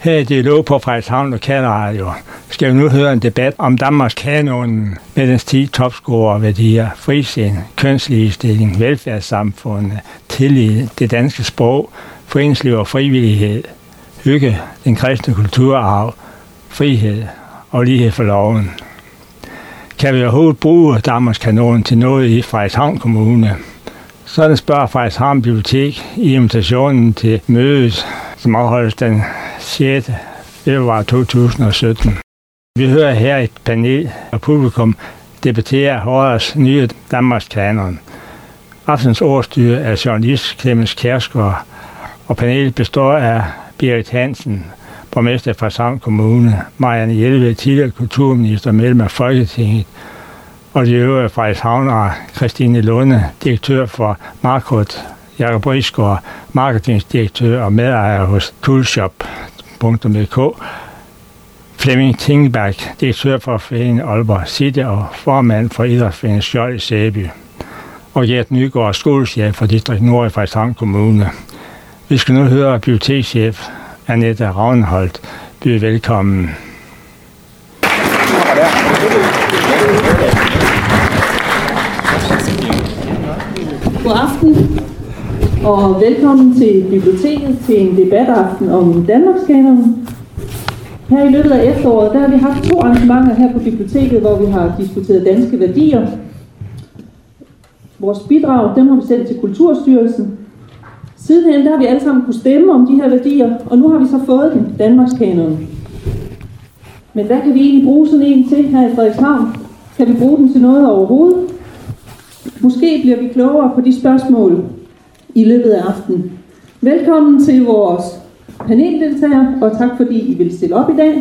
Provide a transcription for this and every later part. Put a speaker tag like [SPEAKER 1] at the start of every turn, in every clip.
[SPEAKER 1] Her i Dialog på Frederikshavn Lokalradio skal vi nu høre en debat om Danmarks kanonen med dens 10 topscorerværdier, frisind, kønsligestilling, velfærdssamfund, tillid, det danske sprog, foreningsliv og frivillighed, hygge, den kristne kulturarv, frihed og lighed for loven. Kan vi overhovedet bruge Danmarks kanon til noget i Frederikshavn Kommune? Sådan spørger Frederikshavn Bibliotek i invitationen til mødet, som afholdes den 6. februar 2017. Vi hører her et panel, og publikum debatterer årets nye Danmarks kanon. Aftens ordstyre er journalist Clemens Kjærsgaard, og panelet består af Berit Hansen, borgmester fra Frederikshavn Kommune, Marianne Jelved, tidligere kulturminister, medlem af Folketinget, og de øvrige Frederikshavnere, Christine Lunde, direktør for Markot, Jakob Risgaard, marketingdirektør og medejer hos Toolshop.dk, Flemming Tingbæk, direktør for Foreningen Aalborg City og formand for Idrætsforeningen Skjold i Sæby, og Gert Nygaard, skoleschef for Distrikt Nord i Frederikshavn Kommune. Vi skal nu høre bibliotekschef Annette Ravnholdt byde velkommen.
[SPEAKER 2] God aften og velkommen til biblioteket til en debataften om Danmarkskanonen. Her i løbet af efteråret, der har vi haft 2 arrangementer her på biblioteket, hvor vi har diskuteret danske værdier. Vores bidrag, dem har vi sendt til Kulturstyrelsen. Sidenhen, der har vi alle sammen kunne stemme om de her værdier, og nu har vi så fået den, Danmarkskanonen. Men hvad kan vi egentlig bruge sådan en til her i Frederikshavn? Kan vi bruge den til noget overhovedet? Måske bliver vi klogere på de spørgsmål i løbet af aftenen. Velkommen til vores paneldeltagere, og tak fordi I vil stille op i dag.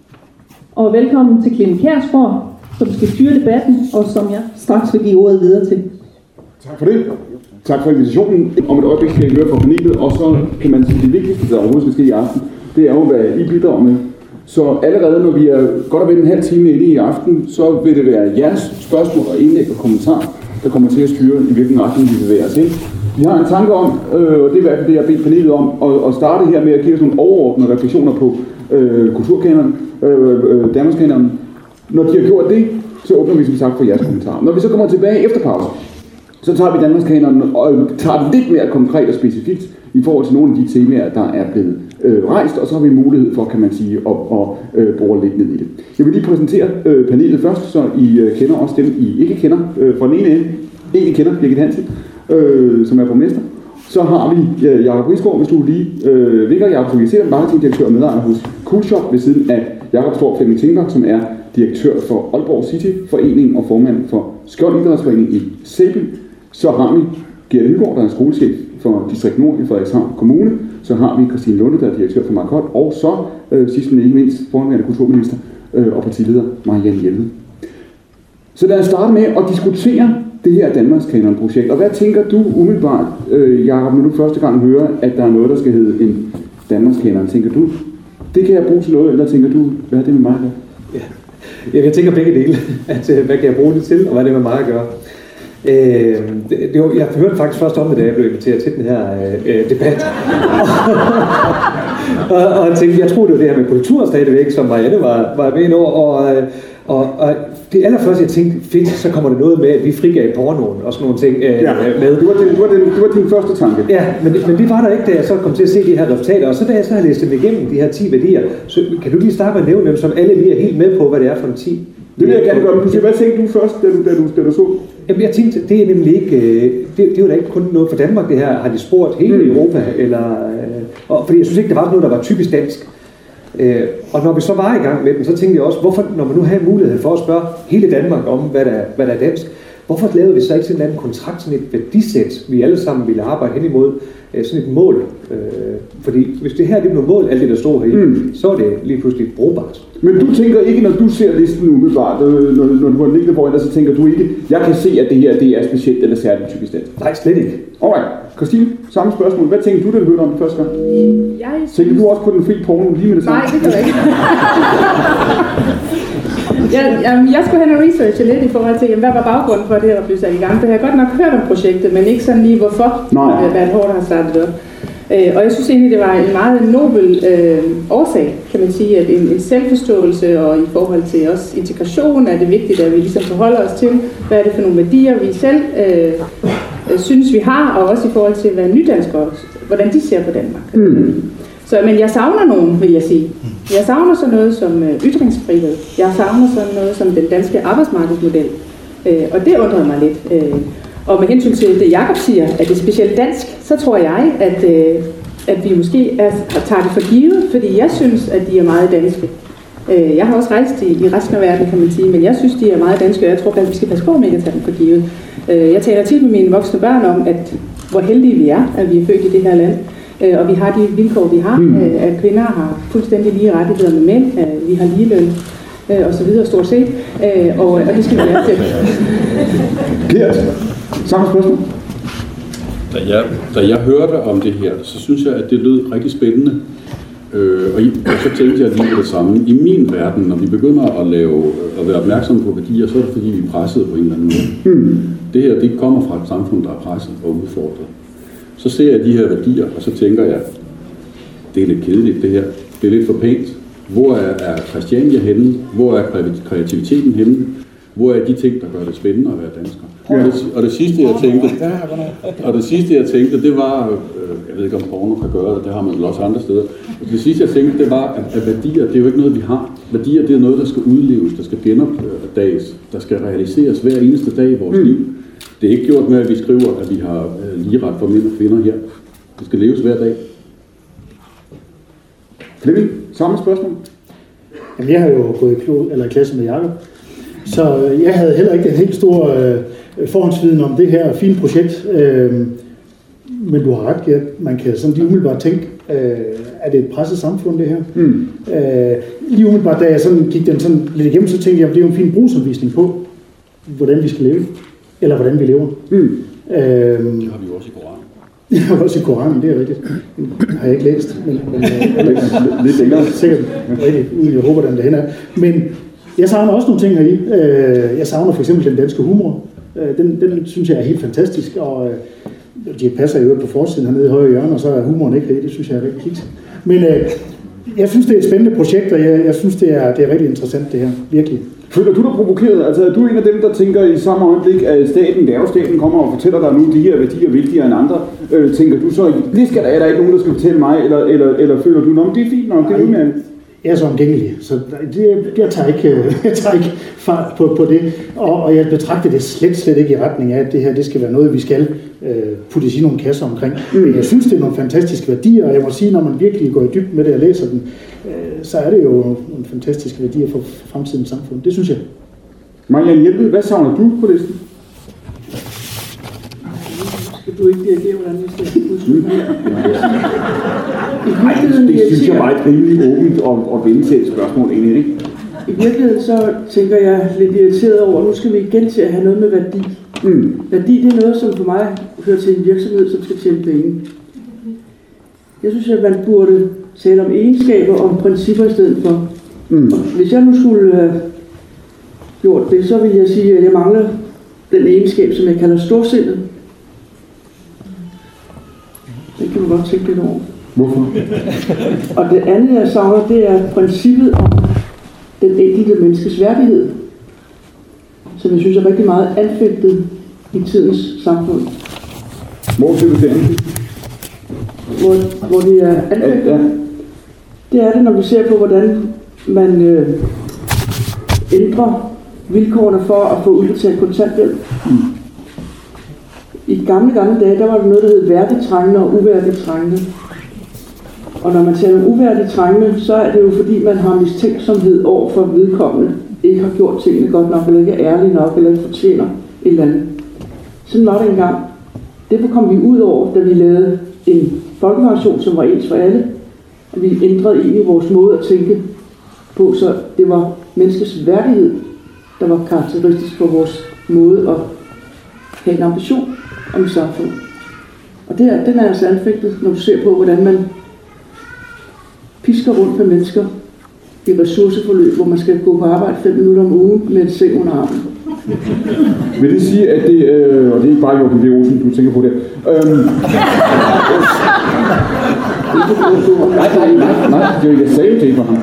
[SPEAKER 2] Og velkommen til Clemens Kjærsgaard, som skal styre debatten, og som jeg straks vil give ordet videre til.
[SPEAKER 3] Tak for det. Tak for invitationen. Om et øjeblik skal jeg høre fra panelet, og så kan man sige, det vigtigste, der overhovedet skal ske i aften, det er jo, hvad I bidrager med. Så allerede, når vi er godt og vel en halv time inde i aften, så vil det være jeres spørgsmål og indlæg og kommentarer, der kommer til at styre, i hvilken retning vi bevæger os hen. Vi har en tanke om, og det er i hvert fald det, jeg har bedt panelet om, at starte her med at give os nogle overordnede refleksioner på kulturkanonen, Danmarkskanonen. Når de har gjort det, så åbner vi som sagt for jeres kommentarer. Når vi så kommer tilbage efter pause, så tager vi Danmarkskanonen og tager det lidt mere konkret og specifikt i forhold til nogle af de temaer, der er blevet rejst, og så har vi mulighed for, kan man sige, at bore lidt ned i det. Jeg vil lige præsentere panelet først, så I kender også dem, I ikke kender fra den ene ende. En I kender, Birgit Hansen, som er borgmester. Så har vi Jakob Risgaard, hvis du lige vinker. Jakob Risgaard, marketingdirektør og medejer hos Toolshop, ved siden af Jakob står Flemming Tingbæk, som er direktør for Aalborg City Forening og formand for Skjold Idrætsforening i Sæby. Så har vi Gert Nygaard, der er skolechef for Distrikt Nord i Frederikshavn Kommune. Så har vi Christine Lunde, der er direktør for Markot. Og så, sidst men ikke mindst, forhenværende kulturminister og partileder Marianne Jelved. Så lad os starte med at diskutere det her Danmarkskanon-projekt. Og hvad tænker du umiddelbart, Jakob, når du første gang hører, at der er noget, der skal hedde en Danmarkskanon? Tænker du, det kan jeg bruge til noget, eller tænker du, hvad er det med mig at gøre?
[SPEAKER 4] Ja, jeg tænker begge dele. Hvad kan jeg bruge det til, og hvad er det med mig at gøre? Jeg hørte faktisk først om det, da jeg blev inviteret til den her debat. og jeg tænkte, jeg troede, det var det her med kultur stadigvæk, som Marianne var med over. Og det allerførste, jeg tænkte, fedt, så kommer der noget med, at vi frigav pornoen og sådan nogle ting med.
[SPEAKER 3] Det var din første tanke.
[SPEAKER 4] Ja, men det var der ikke, da jeg så kom til at se de her resultater. Og så da jeg så har læst dem igennem, de her 10 værdier, så kan du lige starte med at nævne dem, som alle lige er helt med på, hvad det er for en 10.
[SPEAKER 3] Det vil jeg gerne gøre, men hvad tænkte du først, da du så?
[SPEAKER 4] Jamen, jeg tænkte, det er nemlig ikke, det var da ikke kun noget for Danmark, det her. Har de spurgt hele Europa, fordi jeg synes ikke, det var noget, der var typisk dansk. Og når vi så var i gang med den, så tænkte jeg også, hvorfor, når man nu havde mulighed for at spørge hele Danmark om, hvad der er dansk, hvorfor lavede vi så ikke sådan en anden kontrakt, sådan et værdisæt, vi alle sammen ville arbejde hen imod, sådan et mål? Fordi hvis det her er noget mål, alt det der står her, så er det lige pludselig brugbart.
[SPEAKER 3] Men du tænker ikke, når du ser listen umiddelbart, når du har liggende foran dig, så tænker du ikke, jeg kan se, at det her det er specielt eller særligt typisk dansk?
[SPEAKER 4] Nej, slet ikke.
[SPEAKER 3] Alright. Christine, samme spørgsmål. Hvad tænkte du, da du hørte om det første gang? Tænkte du også på den fri porno lige med det samme?
[SPEAKER 2] Nej, det gør jeg ikke. Jeg skulle hen og researche lidt i forhold til, hvad var baggrunden for, at det her blev sat i gang. For jeg har godt nok hørt om projektet, men ikke sådan lige hvorfor, hvad hårdt har startet op.
[SPEAKER 5] Og jeg synes egentlig, det var en meget nobel årsag, kan man sige, at en selvforståelse og i forhold til også integration er det vigtigt, at vi ligesom forholder os til, hvad er det for nogle værdier, vi selv synes, vi har, og også i forhold til, hvad nydanskere, hvordan de ser på Danmark. Men jeg savner nogen, vil jeg sige. Jeg savner sådan noget som ytringsfrihed. Jeg savner sådan noget som den danske arbejdsmarkedsmodel. Og det undrede mig lidt. Og med hensyn til det, Jakob siger, at det er specielt dansk, så tror jeg, at vi måske tager det for givet, fordi jeg synes, at de er meget danske. Jeg har også rejst i resten af verden, kan man sige, men jeg synes, de er meget danske, og jeg tror, at vi skal passe på, om ikke at tage dem for givet. Jeg taler tit med mine voksne børn om, at hvor heldige vi er, at vi er født i det her land. Og vi har de vilkår, vi har, at kvinder har fuldstændig lige rettigheder med mænd, vi har ligeløn, og så videre stort set, og det skal vi lære til.
[SPEAKER 3] Gert, samme spørgsmål.
[SPEAKER 6] Da jeg hørte om det her, så synes jeg, at det lød rigtig spændende. Og så tænkte jeg lige det samme. I min verden, når vi begynder at være opmærksomme på værdier, så er det fordi, vi er presset på en eller anden måde. Det her, det kommer fra et samfund, der er presset og udfordret. Så ser jeg de her værdier, og så tænker jeg, det er lidt kedeligt det her. Det er lidt for pænt. Hvor er Christiania henne? Hvor er kreativiteten henne? Hvor er de ting, der gør det spændende at være dansker? Og det sidste, jeg tænkte, det var, jeg ved ikke om porno kan gøre det, det har man vel også andre steder. Det sidste, jeg tænkte, det var, at værdier, det er jo ikke noget, vi har. Værdier, det er noget, der skal udleves, der skal genopdages, der skal realiseres hver eneste dag i vores liv. Det er ikke gjort med, at vi skriver, at vi har lige ret for mænd og kvinder her. Det skal leves hver dag.
[SPEAKER 3] Flemming, samme spørgsmål.
[SPEAKER 7] Jamen, jeg har jo gået i klasse med Jakob, så jeg havde heller ikke en helt stor forhåndsviden om det her fine projekt. Men du har ret, Gert. Man kan sådan lige umiddelbart tænke, er det et presset samfund, det her? Lige umiddelbart, da jeg sådan gik den sådan lidt igennem, så tænkte jeg, at det er jo en fin brugsanvisning på, hvordan vi skal leve. Eller hvordan vi lever.
[SPEAKER 6] Det har vi jo også i Koranen.
[SPEAKER 7] Ja, også i Koranen, det er rigtigt. Det har jeg ikke læst, men
[SPEAKER 3] lidt længere.
[SPEAKER 7] Sikkert rigtigt, uden jeg håber, den derhen er. Men jeg savner også nogle ting heri. Jeg savner for eksempel den danske humor. Den synes jeg er helt fantastisk, og de passer jo på forsiden hernede i højre hjørne, og så er humoren ikke rigtig. Det synes jeg er rigtig kiks. Men jeg synes, det er et spændende projekt, og jeg synes, det er rigtig interessant, det her. Virkelig.
[SPEAKER 3] Føler du dig provokeret? Altså, er du en af dem, der tænker i samme øjeblik, at staten kommer og fortæller dig nu, de her værdier er vigtigere end andre? Tænker du så, det er der ikke nogen, der skal fortælle mig, eller føler du, det er fint nok, det er udmærket?
[SPEAKER 7] Jeg er så omgængelig, så jeg tager ikke fart på det, og jeg betragter det slet ikke i retning af, at det her det skal være noget, vi skal putte i nogle kasser omkring. Men jeg synes, det er nogle fantastiske værdier, og jeg må sige, når man virkelig går i dybden med det og læser den, så er det jo nogle fantastiske værdier for fremtidens samfund. Det synes jeg.
[SPEAKER 3] Marianne Hjelved, hvad savner du på listen?
[SPEAKER 2] Skal du ikke dirigere, hvordan vi skal huske?
[SPEAKER 3] Det synes jeg var et rimelig åbent og veltalt spørgsmål egentlig, ikke?
[SPEAKER 2] I virkeligheden så tænker jeg lidt irriteret over, at nu skal vi igen til at have noget med værdi. Værdi, det er noget, som for mig hører til en virksomhed, som skal tjene penge. Jeg synes, at man burde tale om egenskaber og om principper i stedet for. Hvis jeg nu skulle have gjort det, så vil jeg sige, at jeg mangler den egenskab, som jeg kalder storsindet. Det kan man godt tænke lidt over.
[SPEAKER 3] Hvorfor?
[SPEAKER 2] Og det andet, jeg savner, det er princippet om den enkelte menneskes værdighed, som jeg synes er rigtig meget anfægtet i tidens samfund.
[SPEAKER 3] Hvor ser du det anfægtet?
[SPEAKER 2] Hvor det er anfægtet? Ja. Det er det, når vi ser på, hvordan man ændrer vilkårene for at få udbetalt kontanthjælp. I gamle dage, der var der noget, der hed værdigt trængende og uværdigt trængende. Og når man taler om uværdigt trængende, så er det jo fordi, man har mistænksomhed over for vedkommende, ikke har gjort tingene godt nok, eller ikke er ærlig nok, eller ikke fortjener et eller andet. Sådan var det engang. Det kom vi ud over, da vi lavede en folkepension, som var ens for alle. Og vi ændrede egentlig vores måde at tænke på, så det var menneskets værdighed, der var karakteristisk for vores måde at have en ambition om et samfund. Og den er altså anfægtet, når du ser på, hvordan man pisker rundt med mennesker i ressourceforløb, hvor man skal gå på arbejde 5 minutter om ugen med en seng under armen.
[SPEAKER 3] Vil det sige, at det, og det er ikke bare Joachim B. Olsen, du tænker på det. Nej, jeg sagde det for ham.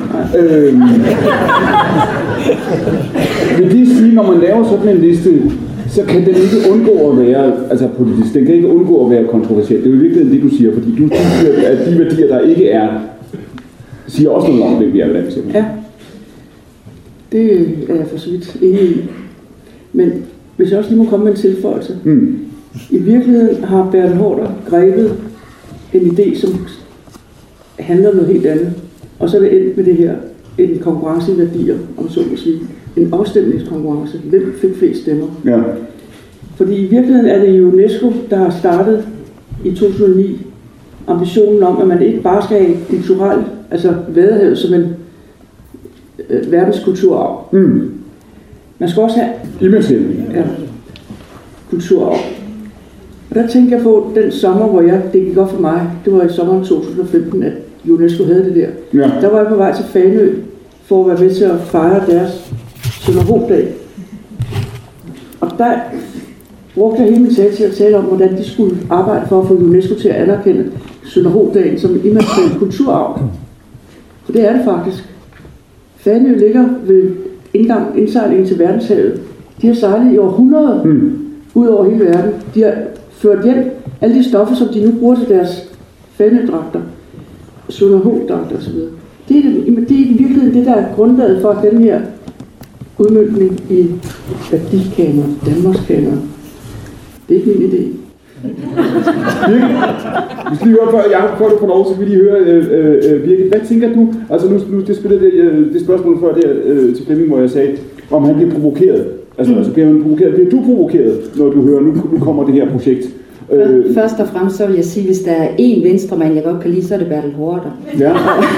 [SPEAKER 3] Vil det sige, når man laver sådan en liste, så kan den ikke undgå at være, altså politisk, den kan ikke undgå at være kontroversiel. Det er jo i virkeligheden det, du siger, fordi du siger, at de værdier, der ikke er, siger også noget om det, vi er ved den.
[SPEAKER 8] Ja, det er jeg for så vidt enig i. Men hvis jeg også lige må komme med en tilføjelse. I virkeligheden har Bertel Haarder grebet en idé, som handler om noget helt andet. Og så er det endt med det her, en konkurrence i værdier, om så må sige. En afstemningskonkurrence. Hvem fik flest stemmer?
[SPEAKER 3] Ja.
[SPEAKER 8] Fordi i virkeligheden er det UNESCO, der har startet i 2009 ambitionen om, at man ikke bare skal have kulturel, altså Vadehavet som en verdenskulturarv. Man skal også have kulturarv. Og der tænker jeg på den sommer, hvor det gik op for mig, det var i sommeren 2015, at UNESCO havde det der. Ja. Der var jeg på vej til Fanø for at være med til at fejre deres Sønderho-dag. Og der brugte jeg hele min tale til at tale om, hvordan de skulle arbejde for at få UNESCO til at anerkende Sønderho-dagen som en immateriel kulturarv. For det er det faktisk. Fanø ligger ved indsejlingen til verdenshavet. De har sejlet i århundreder ud over hele verden. De har ført hjem alle de stoffer, som de nu bruger til deres Fanø-dragter, Sønderho-dragter osv. Det er i virkeligheden det, der er grundlaget for den her udmøntning i værdikanon, Danmarkskanon. Det er ikke min idé.
[SPEAKER 3] Vi skal lige høre, før du får lov, så vil lige høre, Birgit, hvad tænker du? Altså nu det spillede det spørgsmål før der til Flemming, hvor jeg sagde, om han bliver provokeret. Altså bliver man provokeret? Bliver du provokeret, når du hører, nu kommer det her projekt?
[SPEAKER 9] Først og fremmest så vil jeg sige, hvis der er én venstremand, jeg godt kan lide, så er det Bertel Haarder. Ja.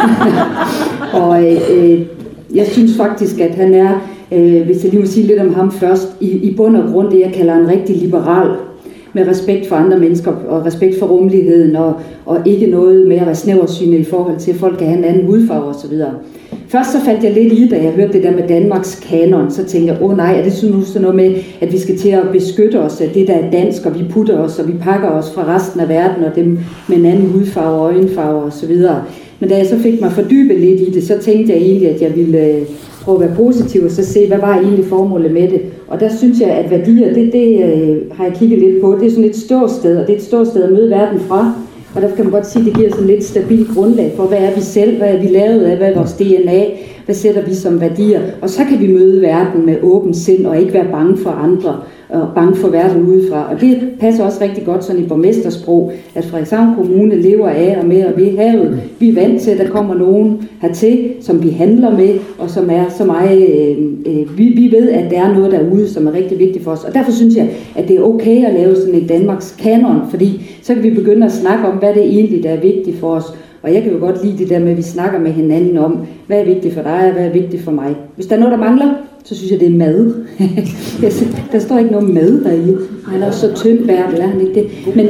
[SPEAKER 9] Og jeg synes faktisk, at han er, hvis jeg lige må sige lidt om ham først, i bund og grund det, jeg kalder en rigtig liberal, med respekt for andre mennesker og respekt for rummeligheden og ikke noget med at være snæversynet i forhold til, at folk kan have en anden hudfarve osv. Først så faldt jeg lidt i, da jeg hørte det der med Danmarks kanon, så tænkte jeg, nej, er det sådan noget med, at vi skal til at beskytte os af det, der er dansk, og vi putter os, og vi pakker os fra resten af verden, og dem med en anden hudfarve, øjenfarve osv. Men da jeg så fik mig fordybet lidt i det, så tænkte jeg egentlig, at jeg ville prøve at være positiv og så se, hvad var egentlig formålet med det. Og der synes jeg, at værdier, det har jeg kigget lidt på. Det er sådan et ståsted, og det er et ståsted at møde verden fra. Og der kan man godt sige, at det giver sådan lidt stabilt grundlag for, hvad er vi selv, hvad er vi lavet af, hvad er vores DNA, hvad sætter vi som værdier. Og så kan vi møde verden med åbent sind og ikke være bange for andre og bange for verden udefra. Og det passer også rigtig godt sådan i borgmestersprog, at Frederikshavn Kommune lever af og med og ved havet. Vi er vant til, at der kommer nogen hertil, som vi handler med, og som er så meget... Vi ved, at der er noget derude, som er rigtig vigtigt for os. Og derfor synes jeg, at det er okay at lave sådan et Danmarks kanon, fordi så kan vi begynde at snakke om, hvad det egentlig der er vigtigt for os. Og jeg kan jo godt lide det der med, at vi snakker med hinanden om, hvad er vigtigt for dig, og hvad er vigtigt for mig. Hvis der er noget, der mangler, så synes jeg, det er mad. Der står ikke noget mad deri. Han er så tynd, Bertel, er han ikke det? Men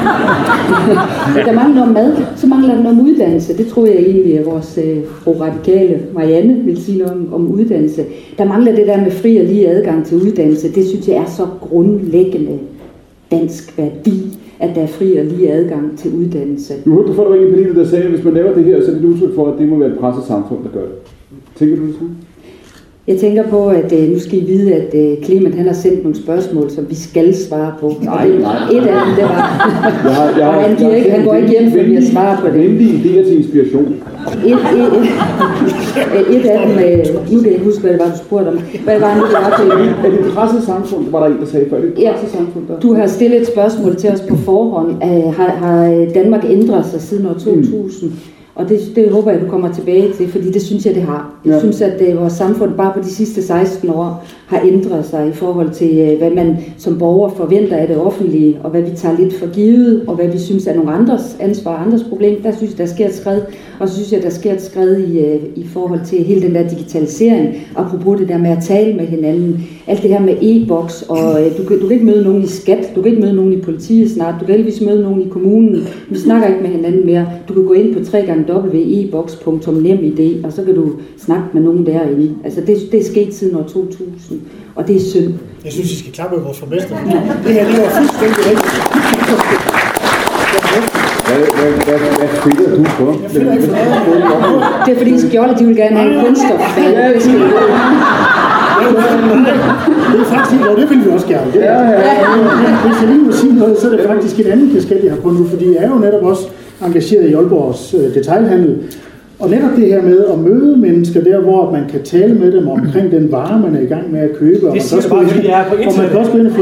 [SPEAKER 9] der mangler noget mad, så mangler der noget om uddannelse. Det tror jeg egentlig, at vores fru radikale Marianne vil sige noget om uddannelse. Der mangler det der med fri og lige adgang til uddannelse. Det synes jeg er så grundlæggende dansk værdi, at der er fri og lige adgang til uddannelse.
[SPEAKER 3] Du får der ikke en panel, der sagde, at hvis man laver det her, så er det et udtryk for, at det må være et presset samfund, der gør det. Tænker du det så?
[SPEAKER 9] Jeg tænker på, at nu skal I vide, at Clement han har sendt nogle spørgsmål, som vi skal svare på.
[SPEAKER 3] Nej.
[SPEAKER 9] Et af dem, det var... han går ikke hjem, for vi har svaret på det.
[SPEAKER 3] Nemlig idéer til inspiration.
[SPEAKER 9] Et af dem, nu kan jeg ikke huske, hvad det var, du spurgte om. Hvad var det, det var til?
[SPEAKER 3] Er det et presset samfund? Det var der en, der sagde før. Det er et presset samfund, der...
[SPEAKER 9] Du har stillet et spørgsmål til os på forhånd. Har Danmark ændret sig siden år 2000? Og det håber jeg, du kommer tilbage til, fordi det synes jeg, det har. Jeg synes, at vores samfund bare på de sidste 16 år har ændret sig i forhold til, hvad man som borger forventer af det offentlige, og hvad vi tager lidt for givet, og hvad vi synes er nogle andres ansvar og andres problem. Der synes jeg, der sker et skred. Og så synes jeg, der sker et skred i forhold til hele den der digitalisering, apropos det der med at tale med hinanden. Alt det her med e-boks, og du kan ikke møde nogen i skat, du kan ikke møde nogen i politiet snart, du kan heldigvis møde nogen i kommunen. Vi snakker ikke med hinanden mere. Du kan gå ind på www.ebox.nemid, og så kan du snakke med nogen derinde. Altså det er sket siden år 2000. Christensen. Og det er synd.
[SPEAKER 7] Jeg synes, I skal klappe af vores borgmester. Det her, det var fuldstændig rigtigt.
[SPEAKER 3] Hvad spiller du på?
[SPEAKER 9] Det er fordi Skjolde, de vil gerne have en kunststoffag.
[SPEAKER 7] Det er faktisk, og det vil vi også gerne. Hvis jeg lige må sige noget, så er det faktisk en anden kasket, jeg har på nu, fordi jeg er jo netop også engageret i Aalborgs detailhandel. Og netop det her med at møde mennesker der, hvor man kan tale med dem omkring den vare, man er i gang med at købe.
[SPEAKER 4] Det siger bare, fordi jeg er på internet.
[SPEAKER 7] Og man kan også gå ind og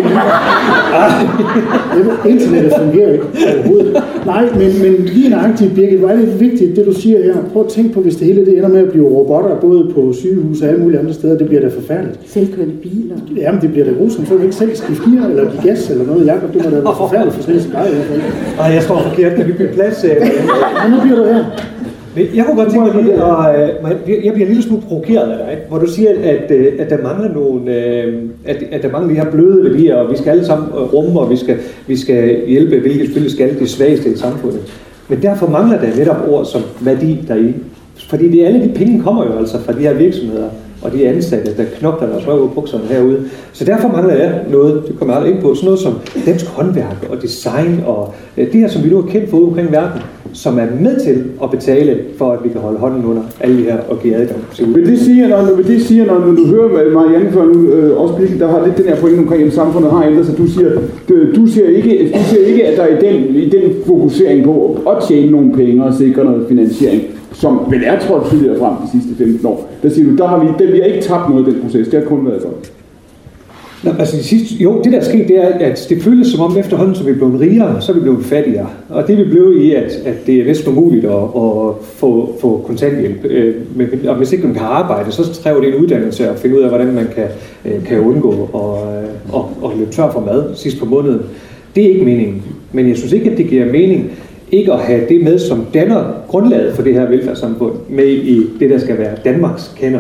[SPEAKER 7] få internettet fungerer ikke overhovedet. Nej, men lige nøjagtigt, Birgit, hvor er det vigtigt, det du siger her. Prøv at tænke på, hvis det hele det ender med at blive robotter, både på sygehus og alle mulige andre steder, det bliver da forfærdeligt.
[SPEAKER 9] Selvkørende biler.
[SPEAKER 7] Jamen, det bliver da grusomt, så vil du ikke selv skifte gear eller give gas eller noget. Jakob, det må da være forfærdeligt for sådan en cigaret i hvert fald.
[SPEAKER 4] Nej, jeg står forkert. Kan vi bygge plads?
[SPEAKER 7] Men nu bliver du her.
[SPEAKER 4] Jeg kunne godt tænke mig lige, og jeg bliver en lille smule provokeret af dig, hvor du siger, at der mangler nogle, at der mangler de her bløde værdier, og vi skal alle sammen rumme, og vi skal hjælpe, hvilket selvfølgelig skal de svageste i samfundet. Men derfor mangler der netop ord som værdi deri. Fordi det alle de penge kommer jo altså fra de her virksomheder, og de ansatte, der knokler deres røv og bukserne herude. Så derfor mangler jeg noget, det kommer jeg aldrig ind på, sådan noget som dansk håndværk og design, og det her, som vi nu har kendt for omkring verden, som er med til at betale for, at vi kan holde hånden under alle de her og give adgang til ud.
[SPEAKER 3] Vil det sige, når du hører Marianne før nu, også Birgit, der har lidt den her pointe omkring, at samfundet har ændret sig, du ser ikke, at der er i den fokusering på at tjene nogle penge og sikre noget finansiering, som vel er trådt tidligere frem de sidste 15 år. Der siger du, vi har ikke tabt noget af den proces, det har kun været godt.
[SPEAKER 4] Nå, altså det der er sket, det er, at det føles som om efterhånden, som vi er blevet rigere, så er vi blevet fattigere. Og det vi blev i, at det er næsten umuligt at få kontanthjælp. Og hvis ikke man kan arbejde, så kræver det en uddannelse at finde ud af, hvordan man kan undgå og løbe tør for mad sidst på måneden. Det er ikke meningen. Men jeg synes ikke, at det giver mening ikke at have det med, som danner grundlaget for det her velfærdssamfund, med i det, der skal være Danmarks kanon.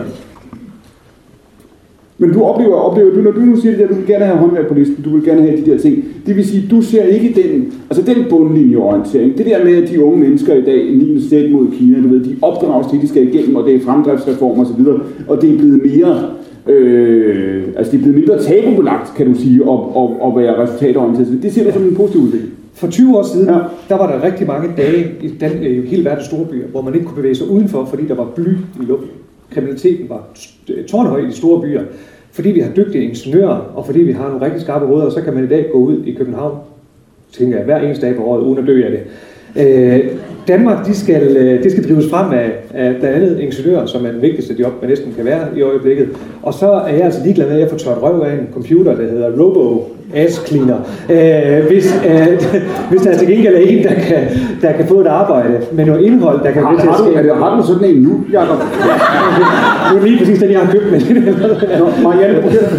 [SPEAKER 3] Men du oplever du, når du nu siger det der, du vil gerne have håndværk på listen, du vil gerne have de der ting, det vil sige, du ser ikke den bundlinjeorientering, det der med, at de unge mennesker i dag, en lille sted mod Kina, du ved, de opdrages til, de skal igennem, og det er fremdriftsreformer osv., og det er blevet mere, det er blevet mindre tabubelagt, kan du sige, at være resultatorienteret. Det ser du som en positiv udvikling.
[SPEAKER 4] For 20 år siden, der var der rigtig mange dage i hele verdens store byer, hvor man ikke kunne bevæge sig udenfor, fordi der var bly i luften. Kriminaliteten var tårnhøj i de store byer. Fordi vi har dygtige ingeniører, og fordi vi har nogle rigtig skarpe hoveder, så kan man i dag gå ud i København, tænker jeg, hver eneste dag på året, uden at dø af det. Danmark, det skal drives frem af blandt andet ingeniører, som er den vigtigste job, man næsten kan være i øjeblikket. Og så er jeg altså ligeglad med, at jeg får tørt røv af en computer, der hedder Robo-Ass Cleaner. Hvis der til gengæld er en, der kan få et arbejde med noget indhold, der kan blive til at ske.
[SPEAKER 3] Har du sådan en nu, Jacob?
[SPEAKER 4] Det er lige præcis den, jeg har købt med.
[SPEAKER 3] Marianne,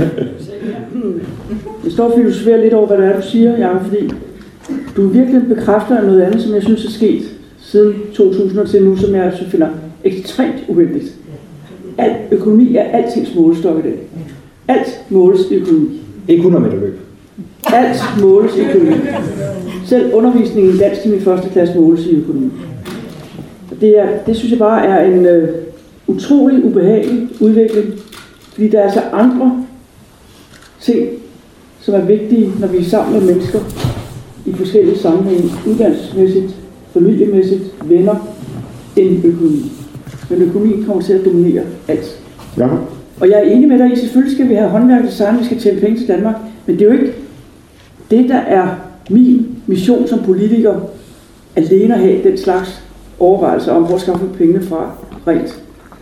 [SPEAKER 8] jeg står og filosoferer lidt over, hvad det er, du siger, Jacob, fordi du virkelig bekræfter noget andet, som jeg synes er sket siden 2000 til nu, som jeg finder ekstremt uheldigt. Al økonomi er altings målestok i dag. Alt måles i økonomi.
[SPEAKER 4] Ikke 100 meter løb.
[SPEAKER 8] Alt måles i økonomi. Selv undervisningen i dansk i min første klasse måles i økonomi. Det synes jeg bare er en utrolig ubehagelig udvikling, fordi der er så andre ting, som er vigtige, når vi er sammen med mennesker i forskellige sammenhænge, uddannelsesmæssigt, familiemæssigt, venner, end økonomi. Men økonomien kommer til at dominere alt.
[SPEAKER 3] Ja. Og
[SPEAKER 8] jeg er enig med dig i, selvfølgelig skal vi have håndværk og design, vi skal tjene penge til Danmark, men det er jo ikke det, der er min mission som politiker, alene at have den slags overvejelser om, hvor skal vi få pengene fra rent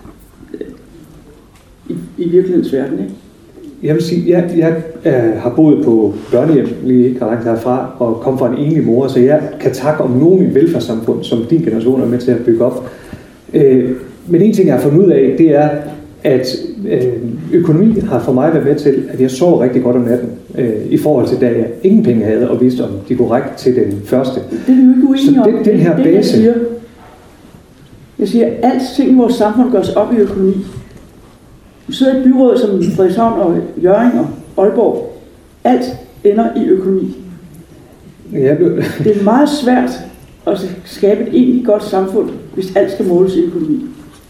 [SPEAKER 8] i virkelighedens verden, ikke?
[SPEAKER 4] Jeg vil sige, jeg har boet på børnehjem lige ikke langt herfra, og kom fra en enlig mor, så jeg kan takke om nogen i velfærdssamfund, som din generation er med til at bygge op. Men en ting, jeg har fundet ud af, det er, at økonomi har for mig været med til, at jeg sov rigtig godt om natten, i forhold til, da jeg ingen penge havde, og vidste, om de kunne række til den første.
[SPEAKER 8] Det er vi jo ikke uenige om.
[SPEAKER 4] Den her base...
[SPEAKER 8] Jeg siger, at alt ting i vores samfund gøres op i økonomi. Du sidder i et byråd som Frederikshavn og Hjørring og Aalborg. Alt ender i økonomi. Det er meget svært at skabe et egentlig godt samfund, hvis alt skal måles i økonomi.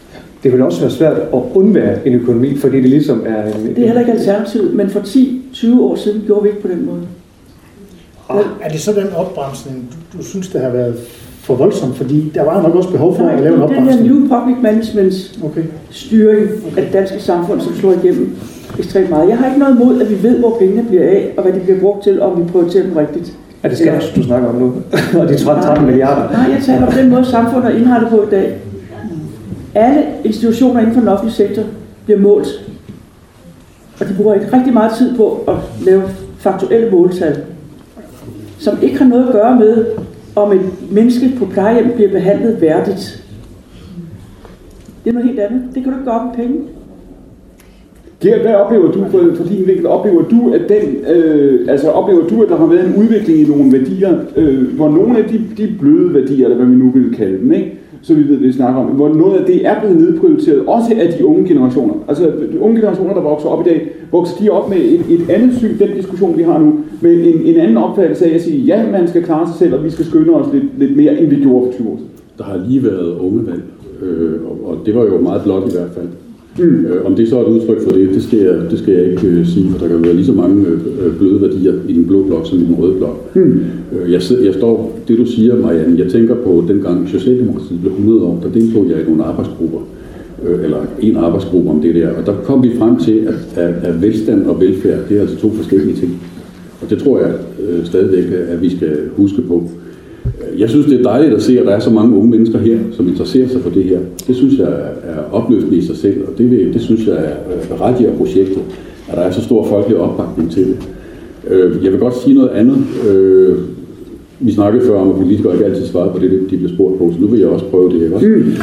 [SPEAKER 4] det vil også være svært at undvære en økonomi, fordi det ligesom er en...
[SPEAKER 8] Det er heller ikke alternativet, men for 10-20 år siden gjorde vi ikke på den måde.
[SPEAKER 7] Er det så den opbremsning, du synes, det har været for voldsomt? Fordi der var nok også behov for at lave en opbremsning.
[SPEAKER 8] Det er New Public Managements styring af det danske samfund, som slår igennem ekstremt meget. Jeg har ikke noget imod, at vi ved, hvor pengene bliver af, og hvad de bliver brugt til, og vi prioriterer dem rigtigt.
[SPEAKER 4] Er det skat, du snakker om nu? Og de 13 milliarder?
[SPEAKER 8] Nej, jeg taler om den måde, samfundet er indrettet på i dag. Alle institutioner inden for den offentlige sektor bliver målt. Og de bruger rigtig meget tid på at lave faktuelle måltal, som ikke har noget at gøre med, om et menneske på plejehjem bliver behandlet værdigt. Det er noget helt andet. Det kan du ikke gøre med penge.
[SPEAKER 3] Gert, hvad oplever du for din vinkel? Oplever du, at at der har været en udvikling i nogle værdier, hvor nogle af de bløde værdier, eller hvad vi nu vil kalde dem, ikke? Så vi ved, det vi snakker om, hvor noget af det er blevet nedprioriteret, også af de unge generationer. Altså de unge generationer, der vokser op i dag, vokser de op med et andet syn, den diskussion vi har nu, med en anden opfattelse af at sige, ja, man skal klare sig selv, og vi skal skynde os lidt mere, end vi gjorde for 20 år siden.
[SPEAKER 6] Der har lige været ungevalg, og det var jo meget blot i hvert fald. Om det så er et udtryk for det, det skal jeg ikke sige, for der kan være lige så mange bløde værdier i den blå blok som i den røde blok. Jeg står, det du siger, Marianne, jeg tænker på dengang Socialdemokratiet blev 100 år, der deltog jeg i nogle arbejdsgrupper, eller en arbejdsgruppe om det der, og der kom vi frem til, at velstand og velfærd, det er altså to forskellige ting. Og det tror jeg stadigvæk, at vi skal huske på. Jeg synes, det er dejligt at se, at der er så mange unge mennesker her, som interesserer sig for det her. Det synes jeg er opløftende i sig selv, og det synes jeg er ret i projektet, at der er så stor folkelig opbakning til det. Jeg vil godt sige noget andet. Vi snakkede før om, at politikere ikke altid svarer på det, de bliver spurgt på, så nu vil jeg også prøve det her.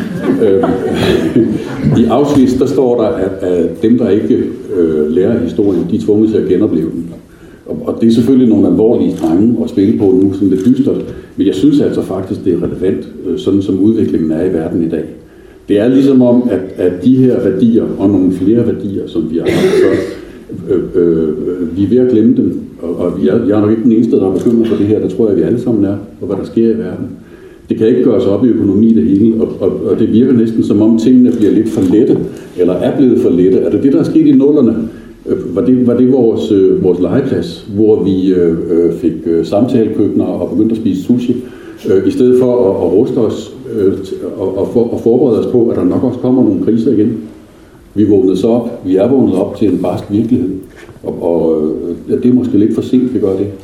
[SPEAKER 6] I Auschwitz, der står der, at dem, der ikke lærer historien, de er tvunget til at genopleve den. Og det er selvfølgelig nogle alvorlige strenge at spille på nu, sådan lidt dystert, men jeg synes altså faktisk, det er relevant, sådan som udviklingen er i verden i dag. Det er ligesom om, at de her værdier, og nogle flere værdier, som vi har haft før, vi er ved at glemme dem, og jeg er nok ikke den eneste, der er bekymret for det her, der tror jeg, vi alle sammen er, og hvad der sker i verden. Det kan ikke gøres op i økonomi det hele, og det virker næsten som om tingene bliver lidt for lette, eller er blevet for lette. Er det det, der er sket i nullerne? Var det vores legeplads, hvor vi fik samtalekøkkener og begyndte at spise sushi, i stedet for at ruste os og forberede os på, at der nok også kommer nogle kriser igen. Vi er vågnet op til en barsk virkelighed, og det er måske lidt for sent, vi gør det.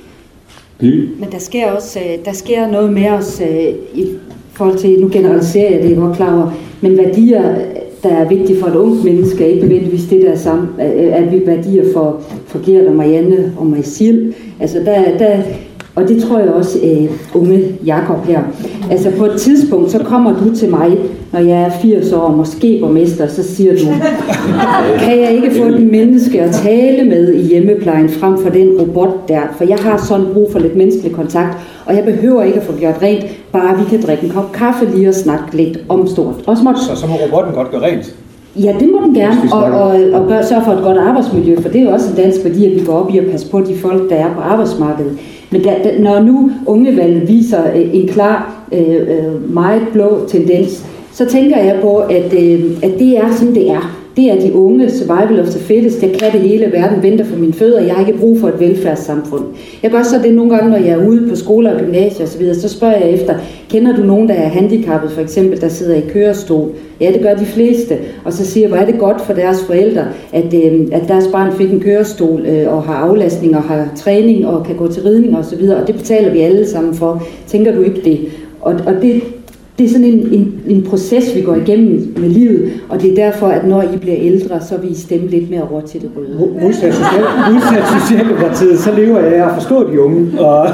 [SPEAKER 9] Men der sker noget med os i forhold til, nu generaliserer jeg det, jeg er godt klar over, men værdier, der er vigtige for et ungt menneske, er ikke nødvendigvis det, der er sammen, at vi værdier for Gert og Marianne og mig selv. Altså og det tror jeg også, unge Jakob her. Altså på et tidspunkt, så kommer du til mig, når jeg er 80 år, måske borgmester, så siger du, kan jeg ikke få et menneske at tale med i hjemmeplejen frem for den robot der? For jeg har sådan brug for lidt menneskelig kontakt, og jeg behøver ikke at få gjort rent, bare vi kan drikke en kop kaffe lige og snakke lidt om stort.
[SPEAKER 4] Så må robotten godt gøre rent?
[SPEAKER 9] Ja, det må den gerne, og sørge for et godt arbejdsmiljø, for det er jo også en dansk værdi, at vi går op i at passe på de folk, der er på arbejdsmarkedet. Men når nu ungevalget viser en klar, meget blå tendens, så tænker jeg på, at det er sådan, det er. Det er de unge, survival of the fittest. Jeg kan det hele, verden venter for mine fødder. Jeg har ikke brug for et velfærdssamfund. Jeg gør så det nogle gange, når jeg er ude på skoler og gymnasier osv., så spørger jeg efter, kender du nogen, der er handicappet, for eksempel, der sidder i kørestol? Ja, det gør de fleste. Og så siger jeg, hvor er det godt for deres forældre, at deres barn fik en kørestol og har aflastning og har træning og kan gå til ridning osv., og det betaler vi alle sammen for. Tænker du ikke det? Og det er sådan en proces, vi går igennem med livet, og det er derfor, at når I bliver ældre, så vil I stemme lidt mere over til det røde.
[SPEAKER 4] Modsat Socialdemokratiet, så lever jeg af at forstå de unge.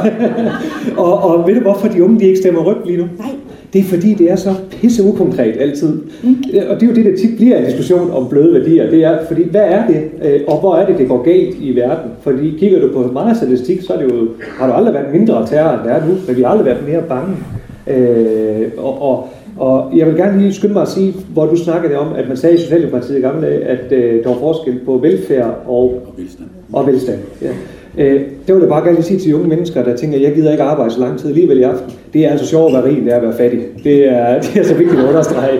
[SPEAKER 4] Og ved du, hvorfor de unge de ikke stemmer rødt lige nu?
[SPEAKER 9] Nej.
[SPEAKER 4] Det er fordi, det er så pisse ukonkret altid. Og det er jo det, der tit bliver en diskussion om bløde værdier. Det er, fordi hvad er det, og hvor er det går galt i verden? Fordi kigger du på meget statistik, så er det jo, har du aldrig været mindre terror, end der er nu, men vi har aldrig været mere bange. Og jeg vil gerne lige skynde mig at sige, hvor du snakkede om, at man sagde i Socialdemokratiet i gamle dage, at der var forskel på velfærd og velstand. Ja. Det vil jeg bare gerne lige sige til de unge mennesker, der tænker, at jeg gider ikke arbejde så lang tid alligevel i aften. Det er altså sjovt at være rig, det er at være fattig. Det er så vigtigt at understrege.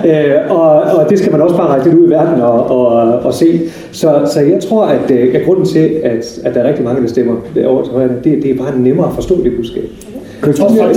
[SPEAKER 4] Og det skal man også bare række lidt ud i verden og se. Så jeg tror, at grunden til, at der er rigtig mange, der stemmer over til højre, det er bare nemmere at forstå det budskab.
[SPEAKER 7] Jeg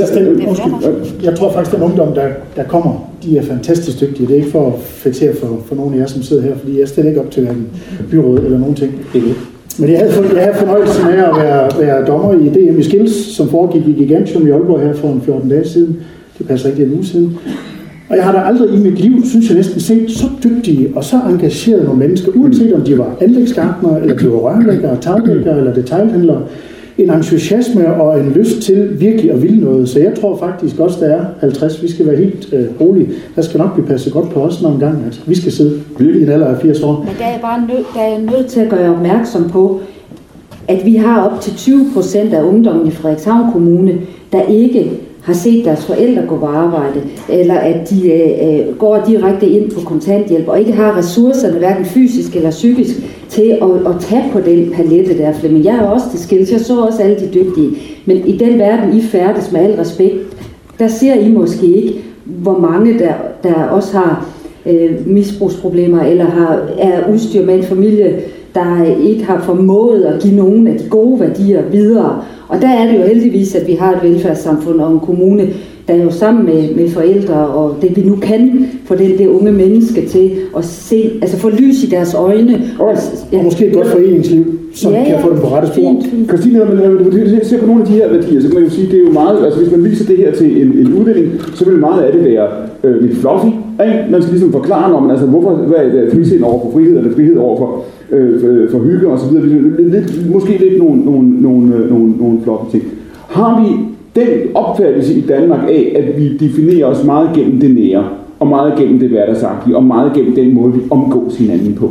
[SPEAKER 7] tror faktisk, den ungdom, der kommer, de er fantastisk dygtige. Det er ikke for at fættere for nogle af jer, som sidder her, fordi jeg stiller ikke op til hverken byråd eller nogen ting. Men jeg havde fornøjelsen af at være dommer i DM i Skills, som foregik i Gigantium i Aalborg her for 14 dage siden. Det passer ikke en uge siden. Og jeg har da aldrig i mit liv, synes jeg næsten, set så dygtige og så engagerede nogle mennesker, uanset om de var anlægsgartnere, eller de var rørlæggere, taglæggere eller detailhandlere. En entusiasme og en lyst til virkelig at ville noget. Så jeg tror faktisk også, der er 50. Vi skal være helt rolige. Der skal nok blive passet godt på os nogle gange, at vi skal sidde i en alder af 80 år.
[SPEAKER 9] Men der er jeg nødt til at gøre opmærksom på, at vi har op til 20% af ungdommen i Frederikshavn Kommune, der ikke har set deres forældre gå på arbejde, eller at de går direkte ind på kontanthjælp, og ikke har ressourcerne, hverken fysisk eller psykisk, til at tage på den palette der, Flemming. Jeg er også til Skills, jeg så også alle de dygtige, men i den verden, I færdes med al respekt, der ser I måske ikke, hvor mange der også har misbrugsproblemer, eller er udstyr med en familie, der ikke har formået at give nogen af de gode værdier videre. Og der er det jo heldigvis, at vi har et velfærdssamfund og en kommune, der er jo sammen med forældre og det vi nu kan få det unge menneske til at se, altså få lys i deres øjne.
[SPEAKER 7] Og måske et godt foreningsliv, som kan få dem på rette spor.
[SPEAKER 3] Christine, når du ser på nogle af de her værdier, så kan man jo sige, det er jo meget, altså hvis man viser det her til en udvikling, så vil meget af det være lidt fluffy. Man skal ligesom forklare om, altså hvad er frisind over for frihed, eller frihed over for hygge og så videre. Måske lidt nogle flotte ting. Har vi den opfattelse i Danmark af, at vi definerer os meget gennem det nære, og meget gennem det hverdagsagtige, og meget gennem den måde, vi omgås hinanden på?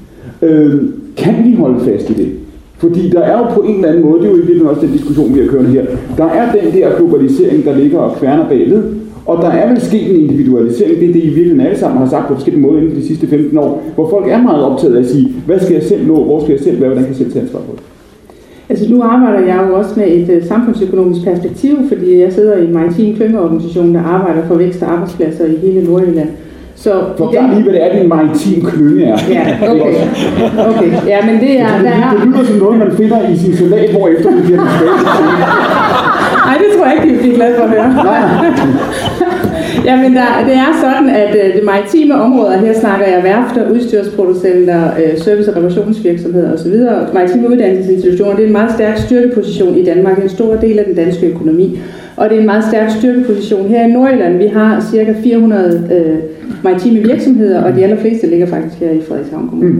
[SPEAKER 3] Kan vi holde fast i det? Fordi der er jo på en eller anden måde, det er jo i virkeligheden også den diskussion, vi har kørt her, der er den der globalisering, der ligger og kværner bagved, og der er vel sket en individualisering, det er det, I virkelig alle sammen har sagt på forskellige måder inden for de sidste 15 år, hvor folk er meget optaget af at sige, hvad skal jeg selv nå, hvor skal jeg selv være, hvordan kan jeg selv tage ansvar for det?
[SPEAKER 5] Altså nu arbejder jeg jo også med et samfundsøkonomisk perspektiv, fordi jeg sidder i en maritim klyngeorganisation, der arbejder for vækst og arbejdspladser i hele Nordjylland. Så
[SPEAKER 3] forklar lige, hvad det er, din maritim klynge er.
[SPEAKER 5] Ja, okay. Ja, men det er...
[SPEAKER 3] Det lyder som noget, man finder i sin salat, hvorefter man bliver tilbage.
[SPEAKER 5] Nej, det tror jeg ikke, de bliver glade for at høre. Jamen, det er sådan, at det maritime områder, her snakker jeg værfter, udstyrsproducenter, service- og reparationsvirksomheder osv., maritime uddannelsesinstitutioner, det er en meget stærk styrkeposition i Danmark, en stor del af den danske økonomi. Og det er en meget stærk styrkeposition her i Nordjylland. Vi har ca. 400 maritime virksomheder, og de allerfleste ligger faktisk her i Frederikshavn Kommune.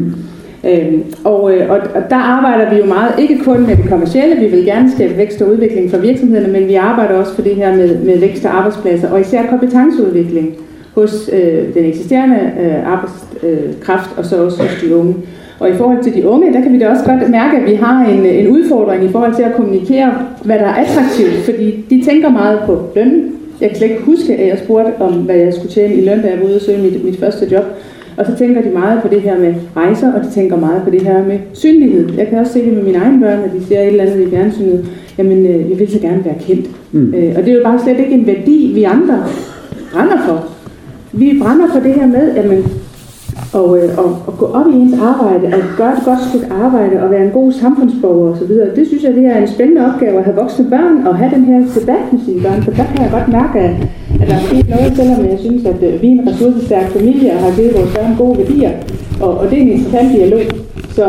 [SPEAKER 5] Og der arbejder vi jo meget, ikke kun med det kommercielle, vi vil gerne skabe vækst og udvikling for virksomhederne, men vi arbejder også for det her med vækst og arbejdspladser, og især kompetenceudvikling hos den eksisterende arbejdskraft, og så også hos de unge. Og i forhold til de unge, der kan vi da også godt mærke, at vi har en udfordring i forhold til at kommunikere, hvad der er attraktivt, fordi de tænker meget på lønnen. Jeg kan slet ikke huske, at jeg spurgte om, hvad jeg skulle tjene i løn, da jeg var ude og søge mit første job. Og så tænker de meget på det her med rejser, og de tænker meget på det her med synlighed. Jeg kan også se det med mine egne børn, at de ser et eller andet i fjernsynet. Jamen, jeg vil så gerne være kendt. Og det er jo bare slet ikke en værdi, vi andre brænder for. Vi brænder for det her med, jamen, at gå op i ens arbejde, at gøre et godt stykke arbejde, og være en god samfundsborger osv. Det synes jeg, det er en spændende opgave at have voksne børn, og have den her debat med sine børn. For der kan jeg godt mærke, at der er sket noget, selvom jeg synes, at vi er en ressourcestærk familie, og har givet vores børn gode værdier. Og det er en interessant dialog. Så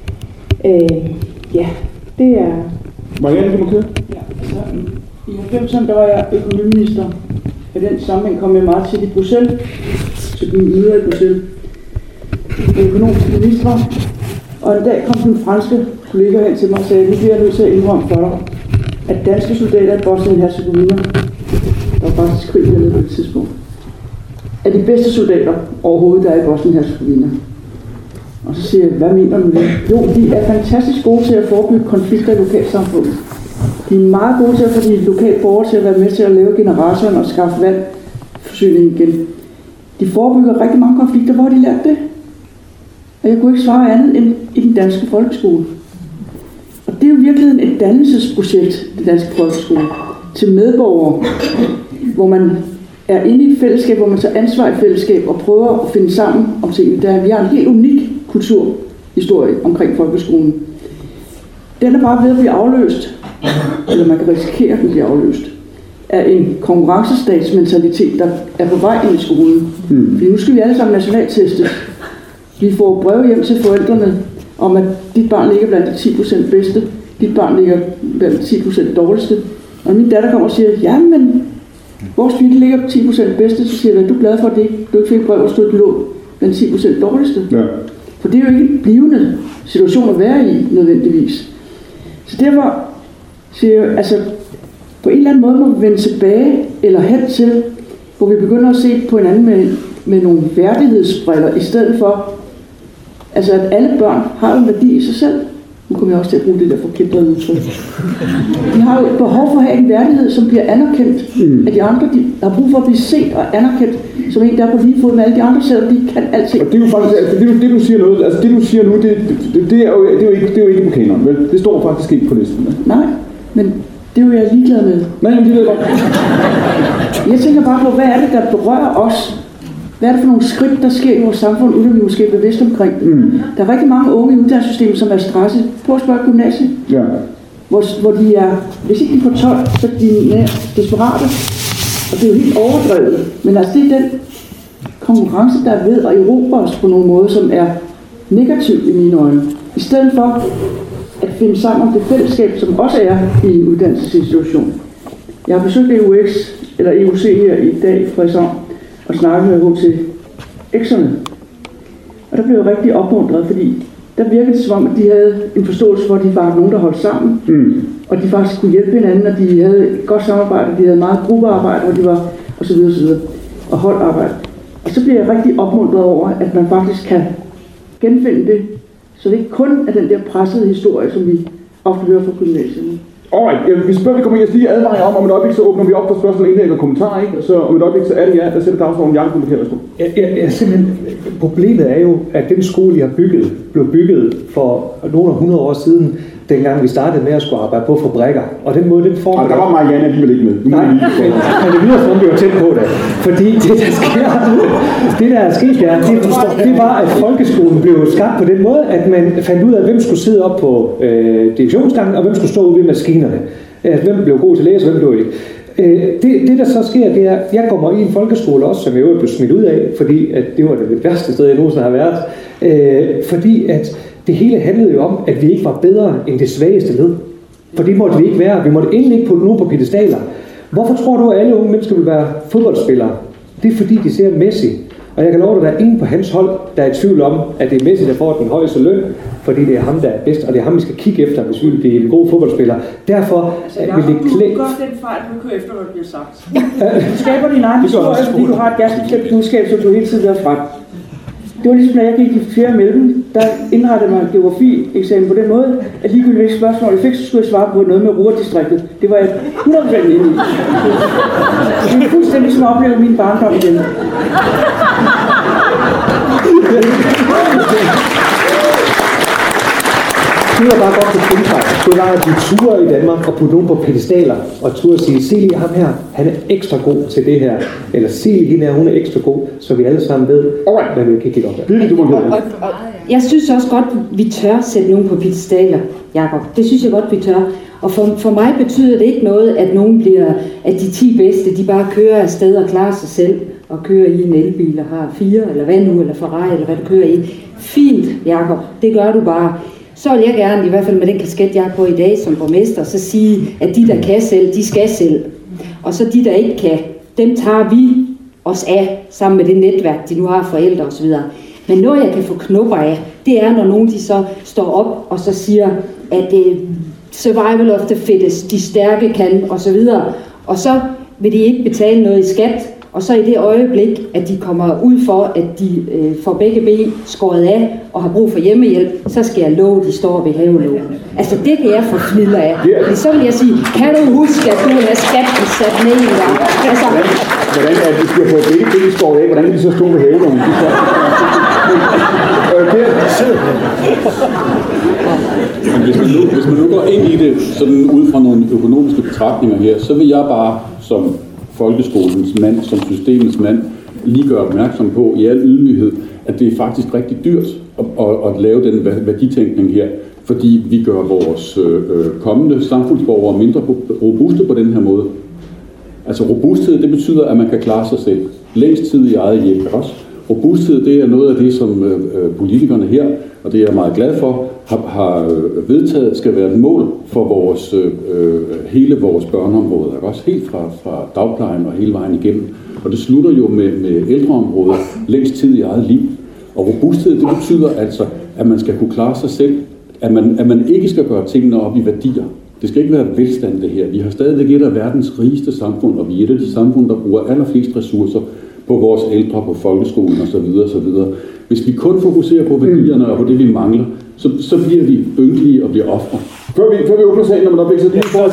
[SPEAKER 5] ja, det er...
[SPEAKER 3] Marianne, du må køre.
[SPEAKER 8] Ja, så i 90'erne, der var jeg økonomiminister. I den sammenhæng kom jeg meget tit i Bruxelles, til møder i Bruxelles. Økonomiske minister, og en dag kom den franske kollega hen til mig og sagde, nu bliver jeg nødt til at indrømme for dig, at danske soldater i Bosnien-Herzegovina, der var faktisk krig dernede på et tidspunkt, er de bedste soldater overhovedet, der er i Bosnien-Herzegovina. Og så siger jeg, hvad mener du med det? Jo, de er fantastisk gode til at forebygge konflikter i lokalsamfundet. De er meget gode til at få de lokale borgere til at være med til at lave generatoren og skaffe vandforsyning igen. De forebygger rigtig mange konflikter. Hvor har de lært det? Og jeg kunne ikke svare andet end i den danske folkeskole. Og det er jo virkeligheden et dannelsesprojekt, det danske folkeskole, til medborgere, hvor man er inde i et fællesskab, hvor man tager ansvar i fællesskab og prøver at finde sammen om tingene. Vi har en helt unik kulturhistorie omkring folkeskolen. Den er bare ved at blive afløst, eller man kan risikere, at den bliver afløst, af en konkurrencestatsmentalitet, der er på vej ind i skolen. Fordi nu skal vi alle sammen nationaltestes. Vi får breve hjem til forældrene om, at dit barn ligger blandt de 10% bedste, dit barn ligger blandt de 10% dårligste. Og min datter kommer og siger, jamen, vores pige ligger 10% bedste, så siger jeg, du er glad for det, du ikke fik brev og stod lå blandt 10% dårligste. Ja. For det er jo ikke en blivende situation at være i, nødvendigvis. Så derfor siger jeg, altså, på en eller anden måde må vi vende tilbage, eller hen til, hvor vi begynder at se på hinanden med nogle værdighedsbriller, i stedet for, altså at alle børn har en værdi i sig selv. Nu kommer jeg også til at bruge det der forkæmprede udtryk. De har jo et behov for at have en værdighed, som bliver anerkendt af de andre. De har brug for at blive set og anerkendt, som en, der er på lige fod med alle de andre, selvom de kan alting.
[SPEAKER 3] Og det er jo faktisk, altså, det du siger noget, altså det du siger nu, det er jo ikke på kanonen, vel? Det står faktisk ikke på listen. Ne?
[SPEAKER 8] Nej, men det er jo jeg ligeglad med.
[SPEAKER 3] Nej, men det ved jeg godt.
[SPEAKER 8] Jeg tænker bare på, hvad er det, der berører os? Hvad er det for nogle skridt, der sker i vores samfund, uden at vi måske er bevidst omkring det? Der er rigtig mange unge i uddannelsessystemet, som er stresset på at spørge gymnasiet. Ja. Hvor de er, hvis ikke de får 12, så er de desperate. Og det er jo helt overdrevet. Men altså det er den konkurrence, der er ved at erobre os på nogle måder, som er negativ i mine øjne. I stedet for at finde sammen om det fællesskab, som også er i en uddannelsesinstitution. Jeg har besøgt EUX, eller EUC her i dag fra Frederikshavn, og snakkede med HTX'erne. Og der blev jeg rigtig opmuntret, fordi der virkede det som om, at de havde en forståelse for, at de var nogen, der holdt sammen. Og de faktisk kunne hjælpe hinanden, og de havde et godt samarbejde, de havde meget gruppearbejde, og de var og så videre, og holdarbejde. Og så bliver jeg rigtig opmuntret over, at man faktisk kan genfinde det, så det ikke kun er den der pressede historie, som vi ofte hører fra gymnasierne.
[SPEAKER 3] Vi kommer jeg lige advare jer om et øjeblik, så åbner vi op for spørgsmål, indlæg og kommentarer, ikke? Så om et øjeblik, så er det jer, der sætter dagsordenen. Jeg kommenterer,
[SPEAKER 4] Ja, simpelthen, problemet er jo, at den skole, I har bygget, blev bygget for nogle 100 år siden, dengang vi startede med at skulle arbejde på fabrikker. Og den måde, den form...
[SPEAKER 3] Der var Marianne alligevel ikke med.
[SPEAKER 4] Nej, men det videre som vi var tæt på det. Fordi det, der er sket, det var, at folkeskolen blev skabt på den måde, at man fandt ud af, hvem skulle sidde op på direktionsgangen, og hvem skulle stå ude ved maskinerne. Hvem blev god til at læse, og hvem blev ikke. Det der så sker, det er, at jeg kommer i en folkeskole også, som jeg jo blev smidt ud af, fordi at det var det værste sted, jeg nogensinde har været. Fordi at det hele handlede jo om, at vi ikke var bedre end det svageste led. For det måtte vi ikke være. Vi måtte endelig ikke putte nogen på piedestaler. Hvorfor tror du, at alle unge mennesker vil være fodboldspillere? Det er fordi, de ser Messi. Og jeg kan love dig, at der er ingen på hans hold, der er i tvivl om, at det er Messi, der får den højeste løn, fordi det er ham, der er bedst, og det er ham, vi skal kigge efter, hvis vi vil blive en god fodboldspiller. Derfor vil det klæde...
[SPEAKER 8] Du gør den fejl, du kører efter, hvad der bliver sagt. Du skaber din egen historie, fordi du har et ganske budskab, som du hele tiden har frem. Det var ligesom, da jeg gik i 4. mellem, der indrettede mig geografi-eksamen på den måde, at ligegyldigt hvilke spørgsmål jeg fik, så skulle jeg svare på noget med Ruhrdistriktet. Det var jeg 100% inde i. Det er fuldstændig som at opleve min barndom igen.
[SPEAKER 4] Det var bare godt til tilfælde. Det var, at vi turde i Danmark og putte nogen på pedestaler og turde at sige, se lige ham her, han er ekstra god til det her. Eller se lige hende her, hun er ekstra god, så vi alle sammen ved, hvad vi kan kigge op af.
[SPEAKER 9] Jeg synes også godt, vi tør sætte nogen på pedestaler, Jakob. Det synes jeg godt, vi tør. Og for mig betyder det ikke noget, at nogen bliver, at de 10 bedste, de bare kører afsted og klarer sig selv og kører i en elbil og har 4, eller hvad nu, eller Ferrari, eller hvad du kører i. Fint, Jakob, det gør du bare. Så vil jeg gerne, i hvert fald med den kasket, jeg har på i dag som borgmester, så sige, at de, der kan selv, de skal selv. Og så de, der ikke kan, dem tager vi os af, sammen med det netværk, de nu har, forældre osv. Men noget, jeg kan få knupper af, det er, når nogen de så står op og så siger, at survival of the fittest, de stærke kan osv. Og så vil de ikke betale noget i skat, og så i det øjeblik, at de kommer ud for, at de får begge ben skåret af og har brug for hjemmehjælp, så skal jeg love, de står ved havelågen. Altså det kan jeg få fniller af. Så vil jeg sige, kan du huske, at du vil have skatten sat ned i gang? Altså,
[SPEAKER 3] hvordan er det, de skal få begge ben skåret af? Hvordan kan de så stå ved havelågen?
[SPEAKER 6] Men hvis man hvis man nu går ind i det sådan ud fra nogle økonomiske betragtninger her, så vil jeg bare som folkeskolens mand, som systemets mand, lige gøre opmærksom på i al ydmyghed, at det er faktisk rigtig dyrt at lave den værditænkning her, fordi vi gør vores kommende samfundsborgere mindre robuste på den her måde. Altså robusthed, det betyder, at man kan klare sig selv. Længst tid i eget hjem også. Robusthed, det er noget af det, som politikerne her, og det er jeg meget glad for, har vedtaget, skal være et mål for hele vores børneområde. Også helt fra dagplejen og hele vejen igennem. Og det slutter jo med ældreområdet længst tid i eget liv. Og robusthed, det betyder altså, at man skal kunne klare sig selv. At man ikke skal gøre tingene op i værdier. Det skal ikke være velstand, det her. Vi har stadigvæk et af verdens rigeste samfund, og vi er et af de samfund, der bruger allerflest ressourcer på vores ældre, på folkeskolen osv. Hvis vi kun fokuserer på værdierne og på det, vi mangler, så bliver vi ynkelige og bliver ofre.
[SPEAKER 3] Før vi åbner sagen, når man opvækser lige for at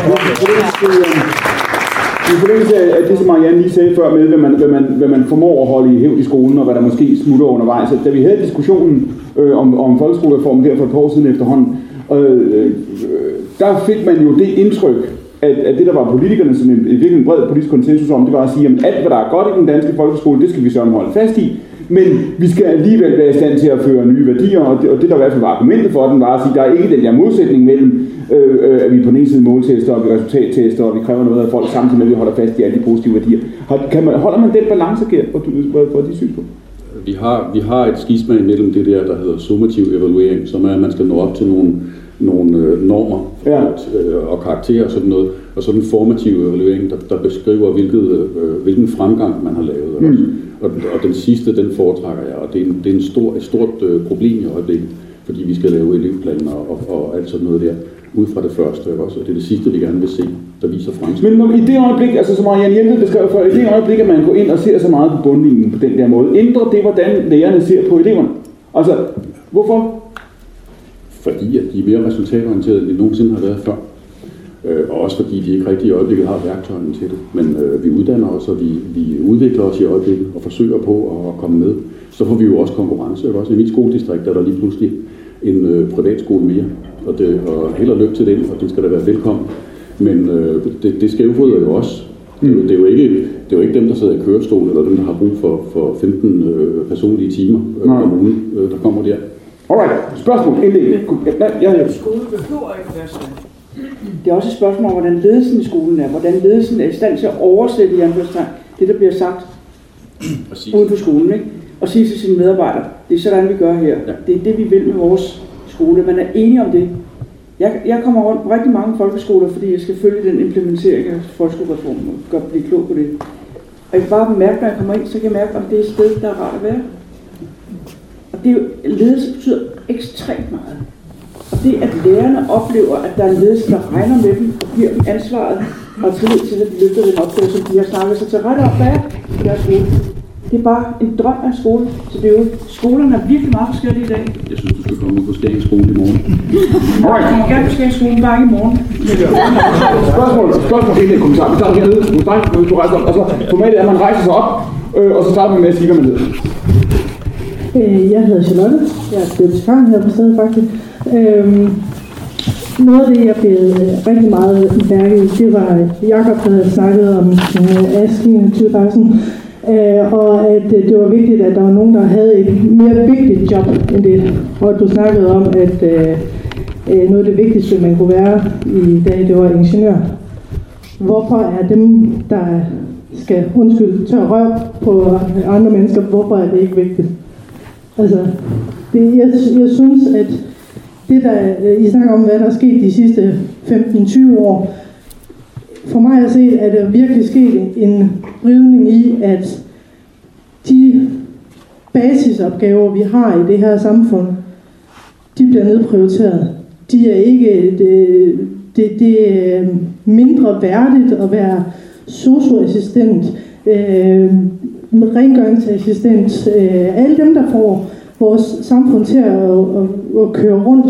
[SPEAKER 3] i forlængelse af det, som Marianne lige sagde før med, hvad man formår at holde i hævd i skolen, og hvad der måske smutter undervejs. Da vi havde diskussionen om folkeskolereformen der for et par år siden efterhånden, der fik man jo det indtryk, at det, der var politikerne, som en virkelig bred politisk konsensus om, det var at sige, at alt, hvad der er godt i den danske folkeskole, det skal vi så holde fast i, men vi skal alligevel være i stand til at føre nye værdier, og det, der i hvert fald var argumentet for den, var at sige, at der er ikke den der modsætning mellem, at vi på den ene side måltester, og vi resultattester, og vi kræver noget af folk, samtidig med, at vi holder fast i alle de positive værdier. Holder man den balance, Gert, for de synspunkter?
[SPEAKER 6] Vi har et skisma imellem det der hedder summativ evaluering, som er, at man skal nå op til nogle normer og karakterer og sådan noget, og så den formative evaluering, der beskriver, hvilken fremgang man har lavet. Og den sidste, den foretrækker jeg, og det er et stort problem i øjeblikket, fordi vi skal lave elevplaner og alt sådan noget der, ud fra det første også, og det er det sidste, vi gerne vil se, der viser fremskridt.
[SPEAKER 3] Men i det øjeblik, altså som Marianne Jelved beskrev før, i det øjeblik, at man går ind og ser så meget på bundlinjen på den der måde, ændrer det, hvordan lærerne ser på eleverne? Altså, hvorfor?
[SPEAKER 6] Fordi at de er mere resultatorienterede, end de nogensinde har været før. Og også fordi de ikke rigtig i øjeblikket har værktøjerne til det. Men vi uddanner os, og vi udvikler os i øjeblikket og forsøger på at komme med. Så får vi jo også konkurrence. Også i mit skoledistrikt er der lige pludselig en privatskole mere. Og held og lykke til den, og den skal da være velkommen. Men det skævfoder jo også. Det er jo ikke dem, der sidder i kørestol, eller dem, der har brug for 15 personlige timer om ugen, der kommer der.
[SPEAKER 3] Alright, spørgsmål, indlæg.
[SPEAKER 8] Skolen behøver ikke være sådan. Det er også et spørgsmål om, hvordan ledelsen i skolen er. Hvordan ledelsen er i stand til at oversætte i anførselstegn det, der bliver sagt uden for skolen. Ikke? Og sige til sine medarbejdere, det er sådan, vi gør her. Ja. Det er det, vi vil med vores skole. Man er enige om det. Jeg kommer rundt på rigtig mange folkeskoler, fordi jeg skal følge den implementering af folkeskolereformen og blive klog på det. Og jeg kan bare mærke, når jeg kommer ind, så kan jeg mærke, om det er et sted, der er rart at være. Og det er jo, ledelse betyder ekstremt meget. Og det, at lærerne oplever, at der er en ledelse, der regner med dem og giver dem ansvaret og tillid til, at de løfter den opgave, som de har snakket sig til rette op bag i deres skole. Det er bare en drøm af en skole. Så det er jo, skolerne er virkelig meget forskellige i dag.
[SPEAKER 6] Jeg synes, du skal komme på Skagens skole i morgen.
[SPEAKER 8] Jeg kommer gerne på Skagens skole, bare ikke i morgen.
[SPEAKER 3] Spørgsmål inden en kommentar. Vi starter hernede hos dig, når du rejser op. Og så formatet er, at man rejser sig op, og så starter man med at sige, hvad man hedder.
[SPEAKER 2] Jeg hedder Charlotte. Jeg er bibliotekar her på stedet faktisk. Noget af det, jeg blev rigtig meget mærke i, det var Jakob, der havde snakket om asking 2000, og at det var vigtigt, at der var nogen, der havde et mere vigtigt job end det. Og du snakkede om, at noget af det vigtigste, man kunne være i dag, det var ingeniør. Hvorfor er dem, der skal tør røv på andre mennesker, hvorfor er det ikke vigtigt? Altså, jeg synes, at det der, I snakker om, hvad der er sket de sidste 15-20 år, for mig at se, at der virkelig sket en vridning i, at de basisopgaver, vi har i det her samfund, de bliver nedprioriteret. De er ikke, det er mindre værdigt at være socioassistent, rengøringsassistent, alle dem, der får vores samfund til at køre rundt,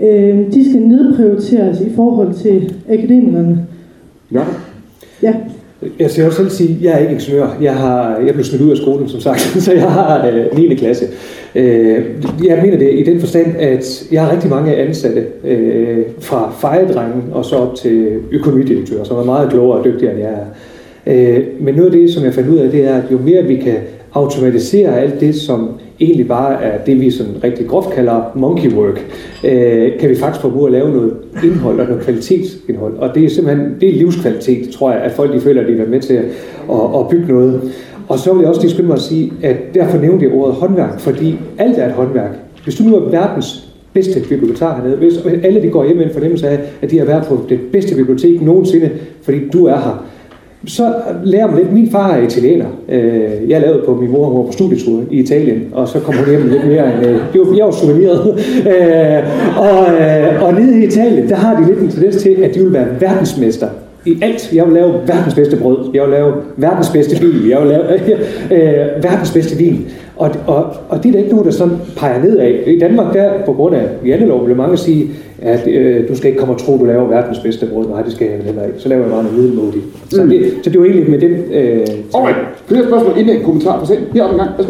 [SPEAKER 2] de skal nedprioriteres i forhold til akademikerne.
[SPEAKER 3] Ja.
[SPEAKER 2] Ja.
[SPEAKER 4] Jeg skal også selv sige, at jeg er ikke ingeniør. Jeg blev smidt ud af skolen, som sagt, så jeg har 9. klasse. Jeg mener det i den forstand, at jeg har rigtig mange ansatte fra fejedrengen og så op til økonomidirektører, som er meget klogere og dygtigere end jeg er. Men noget af det, som jeg fandt ud af, det er, at jo mere vi kan automatisere alt det, som egentlig bare er det, vi sådan rigtig groft kalder monkey work, kan vi faktisk få brug at lave noget indhold og noget kvalitetsindhold. Og det er simpelthen livskvalitet, tror jeg, at folk de føler, at de er med til at bygge noget. Og så vil jeg også lige skynde mig at sige, at derfor nævnte jeg ordet håndværk, fordi alt er et håndværk. Hvis du nu er verdens bedste bibliotekar hernede, hvis alle de går hjem med en fornemmelse af, at de har været på det bedste bibliotek nogensinde, fordi du er her, så lærer man lidt. Min far er italiener. Jeg lavede på min mor på studietur i Italien, og så kom hun hjem lidt mere end... Jeg var souveneret. Og nede i Italien, der har de lidt en tendens til, at de vil være verdensmester i alt. Jeg vil lave verdens bedste brød. Jeg vil lave verdens bedste bil. Jeg vil lave verdens bedste vin. Og det er der ikke nogen, der sådan peger nedad. I Danmark, der på grund af jantelov, vil mange sige, at du skal ikke komme og tro, du laver verdens bedste brød. Nej, det skal jeg heller ikke. Så laver jeg bare noget middelmådigt. Så det er jo egentlig med den...
[SPEAKER 3] Alright. Flere spørgsmål inden en kommentar for selv. Heroppe en gang. Værsgo.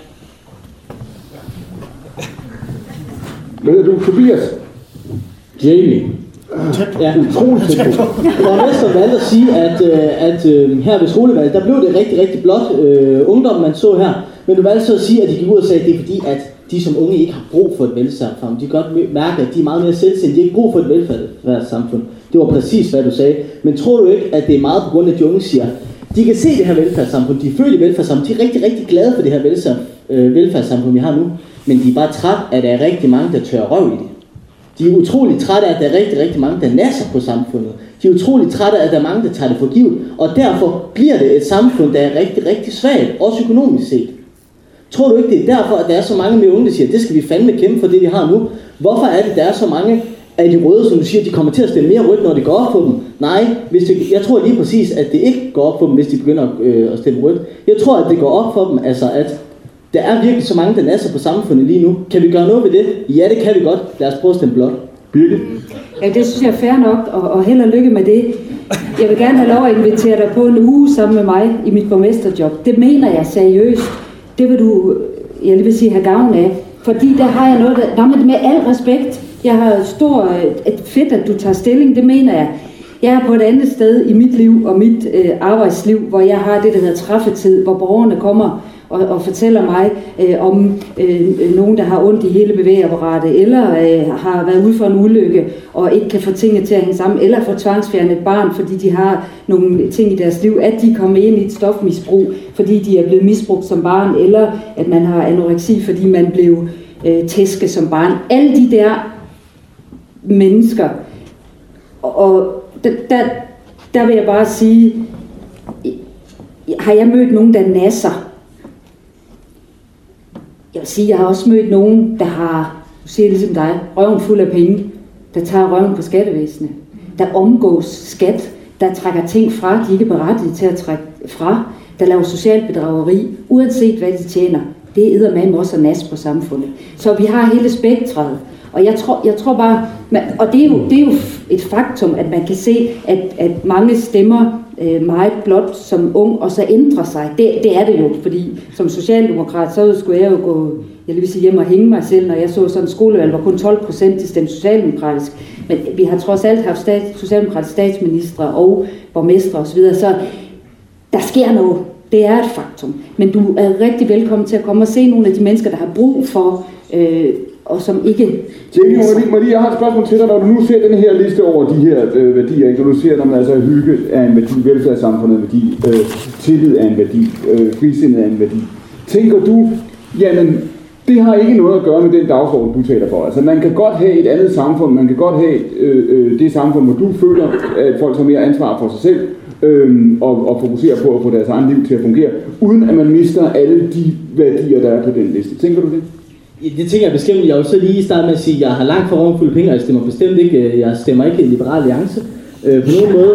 [SPEAKER 3] Hvad hedder du? Tobias?
[SPEAKER 10] Jamie. Ja, utroligt tæt på. Borgmesteren valgte at sige, at her ved skolevalget, der blev det rigtig, rigtig blot ungdom, man så her. Men du valgte så at sige, at de gik ud og sagde, at det er fordi, at de som unge ikke har brug for et velfærdssamfund. De kan godt mærke, at de er meget mere selvstændige. De har ikke brug for et velfærdssamfund. Det var præcis, hvad du sagde. Men tror du ikke, at det er meget på grund af, at de unge siger, de kan se det her velfærdssamfund, de føler velfærdssamfund, de er rigtig, rigtig glade for det her velfærdssamfund, vi har nu. Men de er bare træt af, at der er rigtig mange, der tør røv i det. De er utroligt trætte af, at der er rigtig, rigtig mange, der nasser på samfundet. De er utroligt trætte af, at der er mange, der tager det for givet. Og derfor bliver det et samfund, der er rigtig, rigtig svagt, også økonomisk set. Tror du ikke, det er derfor, at der er så mange med unge, der siger, at det skal vi fandme kæmpe for det, vi har nu? Hvorfor er det, der er så mange af de røde, som du siger, de kommer til at stemme mere rødt, når det går op for dem? Nej, jeg tror lige præcis, at det ikke går op for dem, hvis de begynder at stemme rødt. Jeg tror, at det går op for dem, altså at der er virkelig så mange, der nasser på samfundet lige nu. Kan vi gøre noget ved det? Ja, det kan vi godt. Lad os prøve at stemme blot.
[SPEAKER 3] Birgit?
[SPEAKER 9] Ja, det synes jeg er fair nok, og held og lykke med det. Jeg vil gerne have lov at invitere dig på en uge sammen med mig i mit borgmesterjob. Det mener jeg seriøst. Det vil du, jeg lige vil sige, have gavn af. Fordi der har jeg noget, der med al respekt. Jeg har et fedt, at du tager stilling, det mener jeg. Jeg er på et andet sted i mit liv og mit arbejdsliv, hvor jeg har det, der hedder træffetid, hvor borgerne kommer og fortæller mig om nogen, der har ondt i hele bevægeapparatet, eller har været ude for en ulykke og ikke kan få tingene til at hænge sammen, eller få tvangsfjernet et barn, fordi de har nogle ting i deres liv, at de kommer ind i et stofmisbrug, fordi de er blevet misbrugt som barn, eller at man har anoreksi, fordi man blev tæsket som barn. Alle de der mennesker, og der vil jeg bare sige, har jeg mødt nogen, der nasser? Jeg vil sige, jeg har også mødt nogen, der har, du siger ligesom dig, røven fuld af penge, der tager røven på skattevæsenet, der omgås skat, der trækker ting fra, de ikke er berettiget til at trække fra, der laver socialt bedrageri, uanset hvad de tjener. Det er eddermame også at nas på samfundet. Så vi har hele spektret. Og jeg tror bare, og det er jo et faktum, at man kan se, at mange stemmer meget blot som ung, og så ændrer sig. Det er det jo, fordi som socialdemokrat, så skulle jeg jo gå, jeg vil sige, hjem og hænge mig selv, når jeg så sådan en skolevalg, hvor kun 12% de stemte socialdemokratisk. Men vi har trods alt haft socialdemokratiske statsministre og borgmestre osv., så der sker noget. Det er et faktum. Men du er rigtig velkommen til at komme og se nogle af de mennesker, der har brug for og som ikke...
[SPEAKER 3] Jenny, Marie, jeg har et spørgsmål til dig, når du nu ser den her liste over de her værdier, ikke? Når du ser, at altså, hygge er en værdi, velfærdssamfundet er en værdi, tillid er en værdi, frisindet er en værdi. Tænker du, jamen, det har ikke noget at gøre med den dagsorden, du taler for. Altså, man kan godt have et andet samfund, man kan godt have det samfund, hvor du føler, at folk har mere ansvar for sig selv, og fokuserer på at få deres egen liv til at fungere, uden at man mister alle de værdier, der er på den liste. Tænker du det?
[SPEAKER 10] Det tænker jeg bestemt. Jeg vil så lige starte med at sige, at jeg har langt for røven penge, og jeg stemmer bestemt ikke. Jeg stemmer ikke i Liberal Alliance på nogen måde.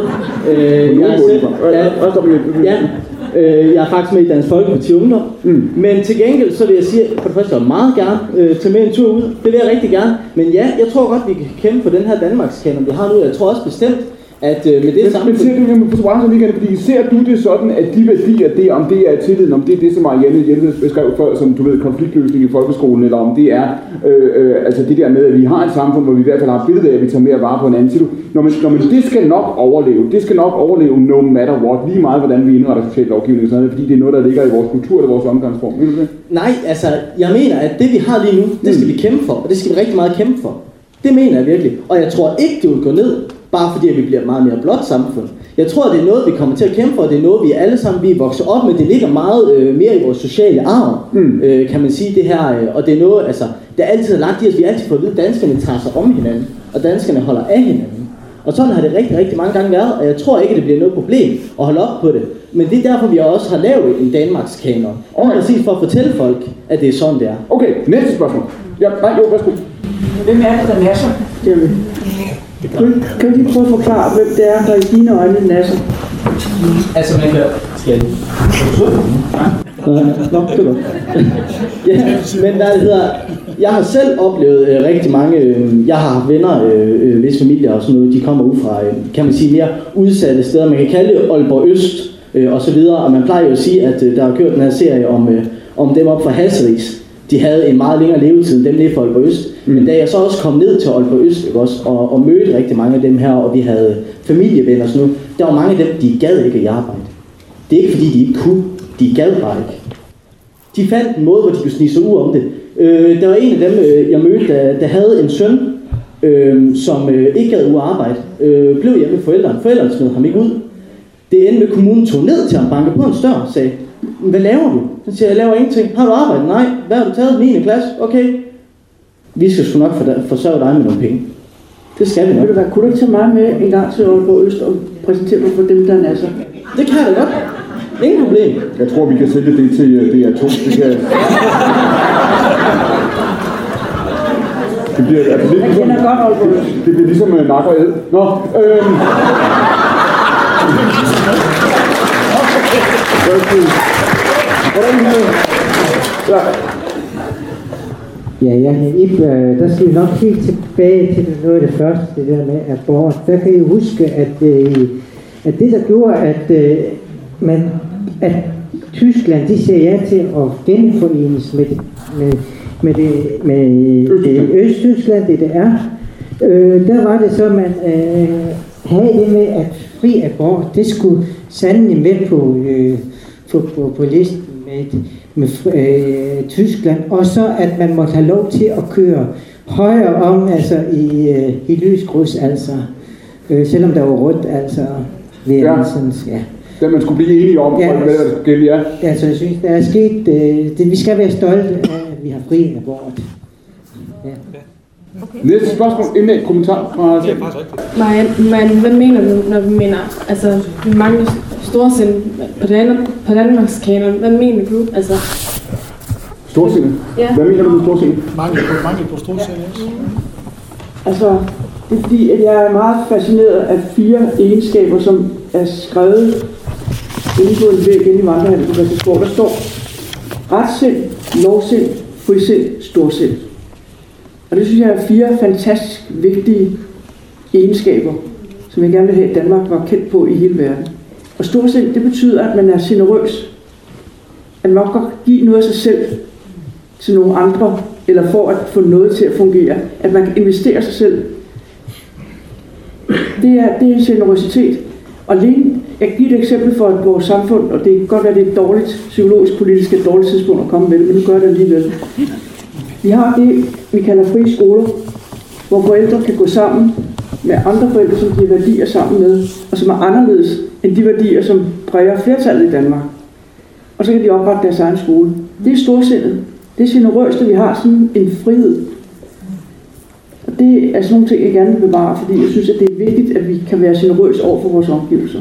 [SPEAKER 10] Jeg er faktisk med i Dansk Folkeparti Ungdom. Men til gengæld så vil jeg sige, for det første, jeg meget gerne tage med en tur ud. Det vil jeg rigtig gerne. Men ja, jeg tror godt, vi kan kæmpe for den her Danmarkskanon, vi har nu. Jeg tror også bestemt, at med det
[SPEAKER 3] samfund... Men ser du, fordi ser du det sådan, at de værdier, om det er tilliden, om det er det, som Marianne Jelved beskrev før, som du ved, konfliktløsning i folkeskolen, eller om det er altså det der med, at vi har et samfund, hvor vi i hvert fald har et billede af, at vi tager mere vare på en anden. Når man det skal nok overleve, no matter what, lige meget hvordan vi indretter social lovgivning og sådan noget, fordi det er noget, der ligger i vores kultur og vores omgangsform. Vil du det?
[SPEAKER 10] Nej, altså, jeg mener, at det vi har lige nu, det skal vi kæmpe for, og det skal vi rigtig meget kæmpe for. Det mener jeg virkelig. Og jeg tror ikke, det vil gå ned, bare fordi at vi bliver meget mere blåt samfund. Jeg tror, det er noget, vi kommer til at kæmpe for, det er noget, vi alle sammen vi vokser op med. Det ligger meget mere i vores sociale arv, kan man sige det her. Og det er noget, altså, der altid har lagt i os, vi altid får at vide, at danskerne tager sig om hinanden, og danskerne holder af hinanden. Og sådan har det rigtig, rigtig mange gange været, og jeg tror ikke, det bliver noget problem at holde op på det. Men det er derfor, vi også har lavet en Danmarks kanon. Og præcis for at fortælle folk, at det er sådan, det er.
[SPEAKER 3] Okay, næste spørgsmål. Værsgo.
[SPEAKER 8] Hvem er det, der nasser? Kan du lige prøve at forklare, hvem det er, der i dine øjne nasser?
[SPEAKER 10] Altså, man kan... Skal jeg? Ja, men hvad det hedder... Jeg har selv oplevet rigtig mange... Jeg har venner, hvis familier og sådan noget, de kommer ud fra, kan man sige, mere udsatte steder. Man kan kalde det Aalborg Øst og så videre. Og man plejer jo at sige, at der har kørt den her serie om dem op fra Hasseris. De havde en meget længere levetid end dem nede fra Aalborg Øst. Men da jeg så også kom ned til Aalborg Øst, ikke, også, og mødte rigtig mange af dem her, og vi havde familievenner og sådan noget, der var mange af dem, de gad ikke at arbejde. Det er ikke fordi, de ikke kunne. De gad bare ikke. De fandt en måde, hvor de kunne snige sig ud om det. Der var en af dem, jeg mødte, der havde en søn, som ikke gad ud at arbejde. Blev hjemme med forældrene. Forældrene smed ham ikke ud. Det endte med, at kommunen tog ned til ham, bankede på en dør og sagde, hvad laver du? Så siger jeg laver ingenting. Har du arbejdet? Nej. Hvad har du taget? 9. klasse? Okay. Vi skal sgu nok forsørge dig med nogle penge. Det skal vi nok.
[SPEAKER 8] Kunne du ikke tage mig med en gang til Aalborg Øst og præsentere mig for dem, der er nasser?
[SPEAKER 10] Det kan jeg da godt. Ingen problem.
[SPEAKER 3] Jeg tror, vi kan sælge det til DR2. Det kan... Det bliver altså lidt ligesom...
[SPEAKER 8] godt Aalborg Øst.
[SPEAKER 3] Det bliver ligesom nak og æd. Nå,
[SPEAKER 11] der skal vi nok helt tilbage til noget af det første, det der med abort. Der kan I huske, at det der gjorde, at Tyskland, de siger ja til at genforenes med det Østtyskland, DDR. Der var det så, man havde det med, at fri abort, det skulle sandelig med på listen med Tyskland, og så at man måtte have lov til at køre højere om, altså i lyskryds, altså selvom der var rødt, altså ved ja.
[SPEAKER 3] Det man skulle blive enige om,
[SPEAKER 11] ja,
[SPEAKER 3] hvad der skulle gælde, ja.
[SPEAKER 11] Altså jeg synes, der er sket, vi skal være stolte af, at vi har fri abort. Ja.
[SPEAKER 3] Okay. Næste spørgsmål, inden en kommentar fra...
[SPEAKER 12] Det er faktisk rigtigt. Hvad mener du, når vi mener, altså vi mangler storsind på Danmarks kanon? Hvad mener du? Altså...
[SPEAKER 3] Storsind? Ja. Hvad mener du med storsind?
[SPEAKER 7] Mangel på storsind, også.
[SPEAKER 8] Altså, det er fordi, at jeg er meget fascineret af 4 egenskaber, som er skrevet inde på en væg inde i Vandrehallen på Christiansborg. Der står retssind, lovsind, frisind, storsind. Og det synes jeg er 4 fantastisk vigtige egenskaber, som jeg gerne vil have, at Danmark var kendt på i hele verden. Og storsind, det betyder, at man er generøs. At man godt give noget af sig selv til nogle andre, eller for at få noget til at fungere. At man kan investere sig selv. Det er generøsitet. Og lige, jeg kan give et eksempel for vores samfund, og det kan godt være, det er et dårligt, psykologisk, politisk et dårligt tidspunkt at komme med, men nu gør det alligevel. Vi har det, vi kalder frie skoler, hvor forældre kan gå sammen med andre forældre, som de har værdier sammen med, og som er anderledes end de værdier, som præger flertallet i Danmark. Og så kan de oprette deres egen skole. Det er storsindet. Det er generøst, at vi har sådan en frihed. Og det er sådan nogle ting, jeg gerne vil bevare, fordi jeg synes, at det er vigtigt, at vi kan være generøse over for vores omgivelser.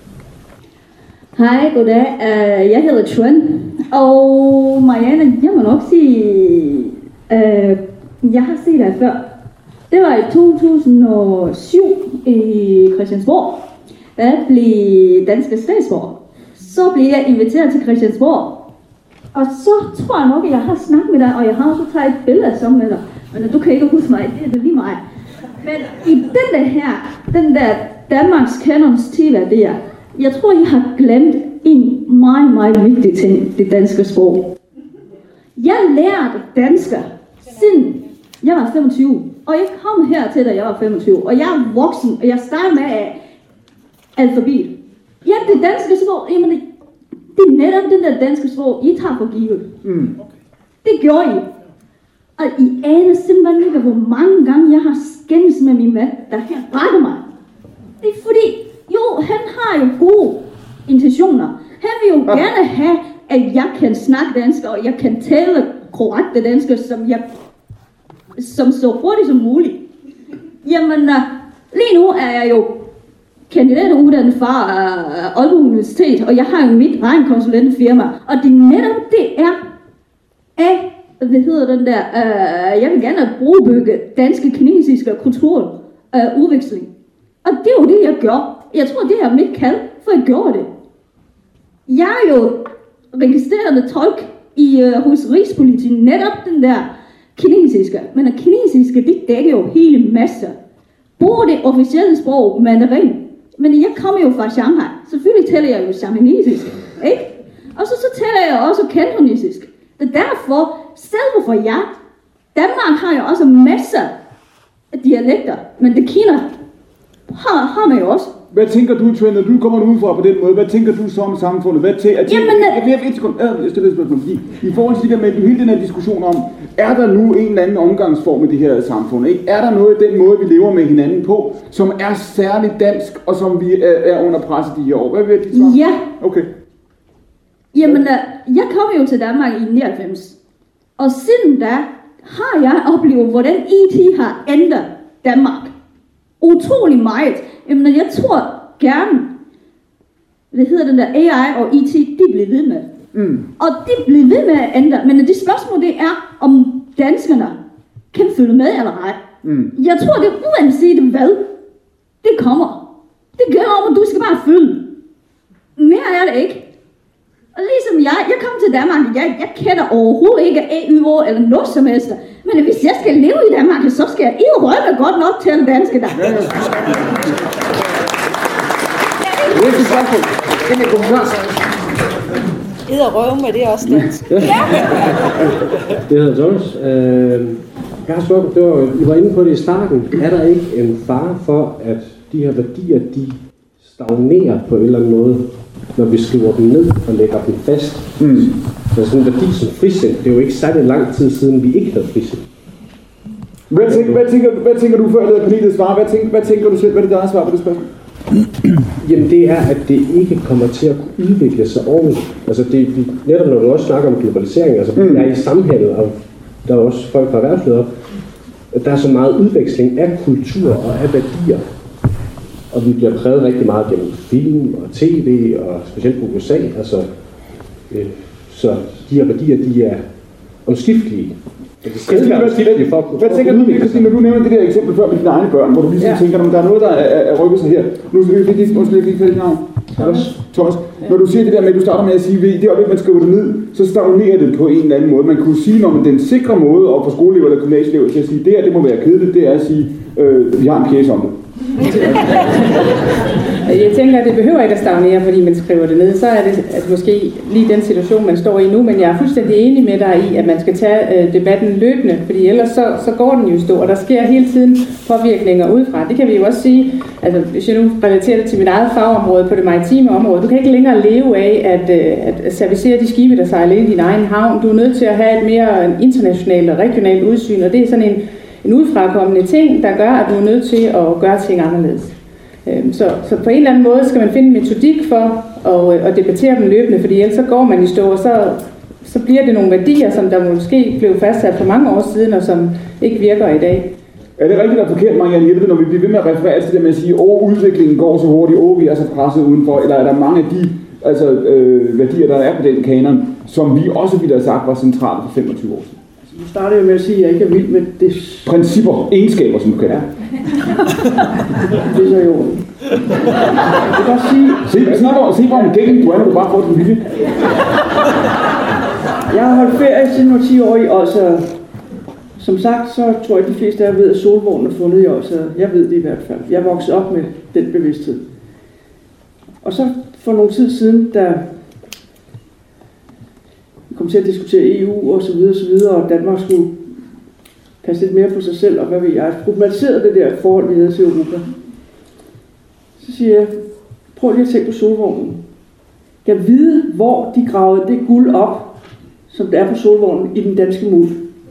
[SPEAKER 13] Hej, goddag. Jeg hedder Chuan, og Marianne, jeg må nok sige, jeg har set dig før. Det var i 2007 i Christiansborg, da jeg blev dansk statsborger. Så blev jeg inviteret til Christiansborg, og så tror jeg nok, at jeg har snakket med dig, og jeg har også taget et billede sammen med dig. Men du kan ikke huske mig, det er det lige mig. Men i den der Danmarks kanons 10 værdier. Jeg tror, I har glemt en meget, meget vigtig ting, det danske sprog. Jeg lærte dansk siden jeg var 25, og jeg kom hertil, da jeg var 25, og jeg er voksen, og jeg starter med alfabet. Ja, det danske sprog, jamen det er netop den der danske sprog, I tager for givet. Det gjorde I. Og I aner simpelthen ikke, hvor mange gange jeg har skændes med min mand, der her retter mig. Det er fordi, jo, han har jo gode intentioner. Han vil jo gerne have, at jeg kan snakke dansk, og jeg kan tale korrekte dansk, som så hurtigt som muligt. Jamen, lige nu er jeg jo kandidatuddannet fra Aalborg Universitet, og jeg har jo mit regnkonsulentfirma, og det netop det er af, jeg vil gerne brugebygge danske, kinesiske kulturudveksling. Og det er jo det, jeg gør. Jeg tror, det er mit kald, for jeg gjorde det. Jeg er jo registrerende tolk hos Rigspolitiet, netop den der kinesiske. Men det kinesiske, det dækker jo hele masse. Både det officielle sprog, mandarin. Men jeg kommer jo fra Shanghai. Selvfølgelig taler jeg jo shanghainesisk, ikke? Og så taler jeg også kantonesisk. Det er derfor, selv for jer, Danmark har jo også masser af dialekter, men det Kina har man jo også.
[SPEAKER 3] Hvad tænker du, Trent, når du kommer udefra på den måde? Hvad tænker du så om samfundet? Jeg skal læse et spørgsmål, fordi i forhold til det der med hele den her diskussion om, er der nu en eller anden omgangsform i det her samfund? Ikke? Er der noget i den måde, vi lever med hinanden på, som er særligt dansk, og som vi er under pres i de her år? Hvad vil det svare?
[SPEAKER 13] Ja.
[SPEAKER 3] Okay.
[SPEAKER 13] Jamen, jeg kom jo til Danmark i 99, og siden da har jeg oplevet, hvordan IT har ændret Danmark. Utrolig meget. Jamen, jeg tror gerne, AI og IT, de bliver ved med. Og de bliver ved med at ændre. Men det spørgsmål, det er, om danskerne kan følge med eller ej. Jeg tror, det er uanset hvad, det kommer. Det gælder om, at du skal bare følge. Mere er det ikke. Og ligesom jeg kom til Danmark, jeg kender overhovedet ikke EU eller noget som helst. Men hvis jeg skal leve i Danmark, så skal jeg ikke rømme godt nok til den danske der.
[SPEAKER 3] Næste spørgsmål. En kommentar.
[SPEAKER 14] Røve med det er også dansk.
[SPEAKER 15] Det hedder Thomas. Jeg har spørgsmål, I var inde på det i starten. Er der ikke en fare for, at de her værdier, de stagnerer på en eller anden måde, når vi skriver dem ned og lægger dem fast? Så sådan en værdi som frisind, det er jo ikke særlig lang tid siden, vi ikke havde frisind.
[SPEAKER 3] Hvad tænker du før, at panelet svarer? Hvad tænker du selv? Hvad er det, der er svar på det spørgsmål?
[SPEAKER 15] Jamen det er, at det ikke kommer til at kunne udvikle sig ordentligt. Altså netop når du også snakker om globalisering, altså vi er i samhandel, og der er også folk fra erhvervslivet, der er så meget udveksling af kultur og af værdier. Og vi bliver præget rigtig meget gennem film og tv, og specielt på USA. Altså, så de her værdier, de er omskiftelige. Hvad tænker du, Christine, når du nævner det der eksempel før med dine egne børn, hvor du ligesom tænker, at der er noget, der er rykket sig her. Nu skal vi lige fælde navn. Thomas, når du siger det der med, at du starter med at sige, at det øjeblik, man skriver det ned, så stagnerer det på en eller anden måde. Man kunne sige, når man den sikre måde at få skoleelever eller gymnasieelever til at sige, det må være kedeligt, det er at sige, vi har en pjece om det.
[SPEAKER 5] Jeg tænker, at det behøver ikke at stagnere, fordi man skriver det ned. Så er det måske lige den situation, man står i nu, men jeg er fuldstændig enig med dig i, at man skal tage debatten løbende, fordi ellers så går den jo stå, og der sker hele tiden påvirkninger udefra. Det kan vi jo også sige, altså hvis jeg nu relaterer det til mit eget fagområde på det maritime område, du kan ikke længere leve af at servicere de skibe, der sejler ind i din egen havn. Du er nødt til at have et mere internationalt og regionalt udsyn, og det er sådan en udefrakommende ting, der gør, at du er nødt til at gøre ting anderledes. Så på en eller anden måde skal man finde en metodik for at debattere dem løbende, fordi ellers så går man i stå, og så bliver det nogle værdier, som der måske blev fastsat for mange år siden, og som ikke virker i dag.
[SPEAKER 3] Er det rigtigt eller forkert, Marianne Jeppe, når vi bliver ved med at referere til det med at sige, udviklingen går så hurtigt, vi er så presset udenfor, eller er der mange af de værdier, der er på den kanon, som vi også ville have sagt var centrale for 25 år siden?
[SPEAKER 8] Nu starter jeg med at sige, at jeg ikke er vild med det.
[SPEAKER 3] Principper, egenskaber, som du kan. Ja.
[SPEAKER 8] Det er så jo. Jeg kan godt sige...
[SPEAKER 3] Se hvor en gældning du er, når du bare får den vilje.
[SPEAKER 8] Jeg har holdt ferie siden 10 år i, altså... Som sagt, så tror jeg, at de fleste af jer ved, at Solvognen er fundet i Odsherred. Jeg ved det i hvert fald. Jeg voksede op med den bevidsthed. Og så for nogle tid siden, da vi kom til at diskutere EU og så videre, og Danmark skulle passe lidt mere på sig selv, og hvad ved jeg, problematiseret det der forhold, vi havde til Europa. Så siger jeg, prøv lige at tænke på Solvognen. Jeg vide, hvor de gravede det guld op, som der er på Solvognen i den danske muld.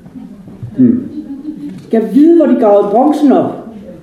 [SPEAKER 8] Jeg vide, hvor de gravede bronzen op.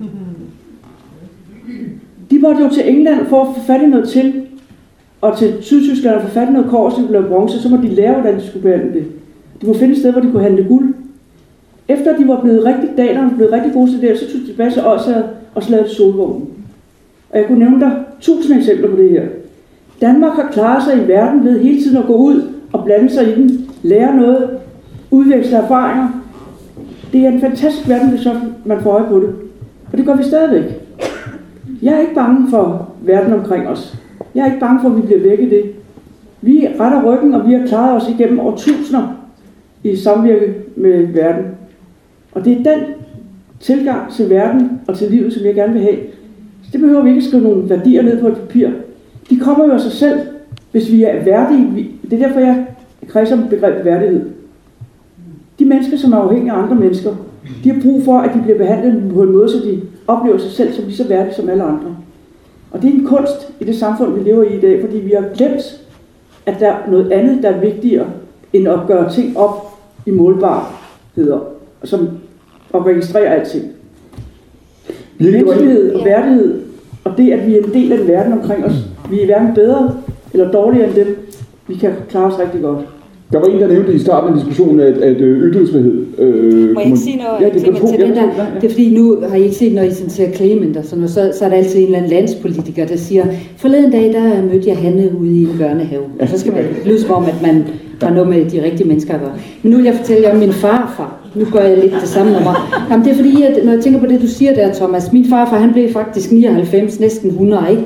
[SPEAKER 8] De måtte jo til England for at få fat i noget til, og til Sydtyskland for at få fat i noget kår, så de blev bronze, så må de lære, hvordan de skulle behandle det. De må finde et sted, hvor de kunne handle guld. Efter de var blevet rigtig danerne, blevet rigtig gode til det, så tog de tilbage til Odsherred og så lavede Solvognen. Og jeg kunne nævne dig 1000 eksempler på det her. Danmark har klaret sig i verden ved hele tiden at gå ud og blande sig i den, lære noget, udveksle erfaringer. Det er en fantastisk verden, hvis man får øje på det. Og det gør vi stadigvæk. Jeg er ikke bange for verden omkring os. Jeg er ikke bange for, at vi bliver væk i det. Vi retter ryggen, og vi har klaret os igennem årtusinder i samvirke med verden. Og det er den tilgang til verden og til livet, som jeg gerne vil have. Så det behøver vi ikke at skrive nogle værdier ned på et papir. De kommer jo af sig selv, hvis vi er værdige. Det er derfor, jeg kredser om begrebet værdighed. De mennesker, som er afhængige af andre mennesker, de har brug for, at de bliver behandlet på en måde, så de oplever sig selv som lige så værdige som alle andre. Og det er en kunst i det samfund, vi lever i i dag, fordi vi har glemt, at der er noget andet, der er vigtigere, end at gøre ting op i målbarheder, som at registrere alting. Menneskelighed og værdighed, og det, at vi er en del af den verden omkring os, vi er hverken bedre eller dårligere end dem, vi kan klare os rigtig godt.
[SPEAKER 3] Der var en, der nævnte i starten af diskussionen, at ytringsfrihed...
[SPEAKER 9] Må jeg ikke sige noget til det der? Det er fordi, nu har I ikke set, når I ser Clement og sådan noget, så er der altid en eller anden landspolitiker, der siger, forleden dag, der mødte jeg Hanne ude i en børnehave. Og så skal man lyde som om, at man har noget med de rigtige mennesker at gøre. Men nu vil jeg fortælle jer om min farfar. Nu gør jeg lidt det samme nummer. Jamen, det er fordi, at når jeg tænker på det, du siger der, Thomas, min farfar, han blev faktisk 99, næsten 100, ikke?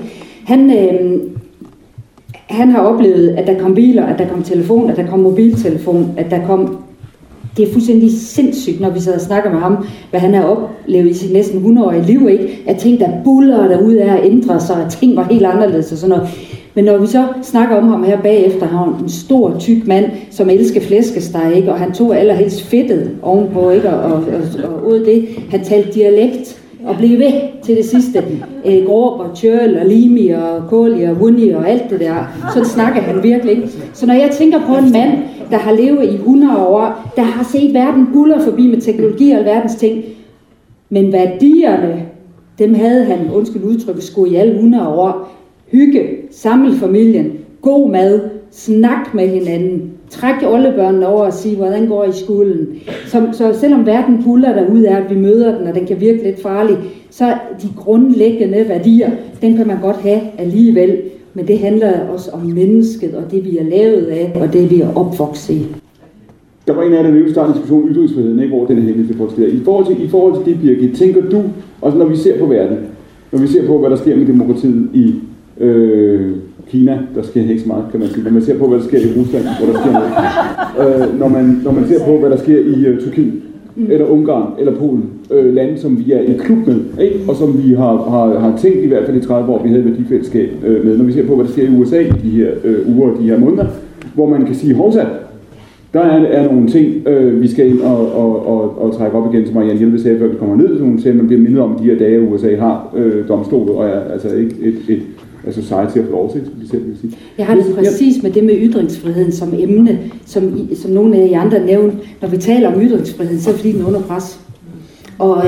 [SPEAKER 9] Han har oplevet, at der kom biler, at der kom telefon, at der kom mobiltelefon, at der kom... Det er fuldstændig sindssygt, når vi sidder og snakker med ham, hvad han har oplevet i sit næsten 100-årige liv, ikke? At ting, der buller derude af at ændre sig, at ting var helt anderledes og sådan noget. Men når vi så snakker om ham her bagefter, han var en stor, tyk mand, som elsker flæskesteg, ikke? Og han tog allerhelst fedtet ovenpå, ikke? Og ud det. Han talte dialekt og blev ved til det sidste. Gråb og tjøl og limi og kåli og wunni og alt det der. Sådan snakker han virkelig ikke. Så når jeg tænker på en mand, der har levet i 100 år, der har set verden buller forbi med teknologi og alverdens ting, men værdierne, dem havde han, undskyld udtrykket, skulle i alle 100 år. Hygge, samle familien, god mad, snak med hinanden, trække oldebørnene over og sige, hvordan går i skolen. Så selvom verden buller derude er, at vi møder den, og den kan virke lidt farlig, så de grundlæggende værdier, den kan man godt have alligevel. Men det handler også om mennesket, og det vi er lavet af, og det vi er opvokset i.
[SPEAKER 3] Der var en af der ville starte en diskussion om ytringsfriheden, ikke, hvor den er henne til I forhold til det, Birgit, tænker du, også når vi ser på verden, når vi ser på, hvad der sker med demokratiet i Kina, der sker ikke så meget, kan man sige. Når man ser på, hvad der sker i Rusland, hvor der sker noget. Når man ser på, hvad der sker i Tyrkiet, eller Ungarn, eller Polen, lande, som vi er i klub med, ikke? Og som vi har tænkt i hvert fald i 30 år, vi havde værdifællesskab med. Når vi ser på, hvad der sker i USA i de her uger og de her måneder, hvor man kan sige, hovsa, der er nogle ting, vi skal ind og trække op igen, som Marianne Jelved sagde, før vi kommer ned, så hun siger, at man bliver mindet om de her dage, USA har domstolet, og er altså ikke et society of law, vil sige.
[SPEAKER 9] Jeg har det præcis med det med ytringsfriheden som emne, som nogle af jer andre nævnte. Når vi taler om ytringsfriheden, så er det fordi den er under pres. Og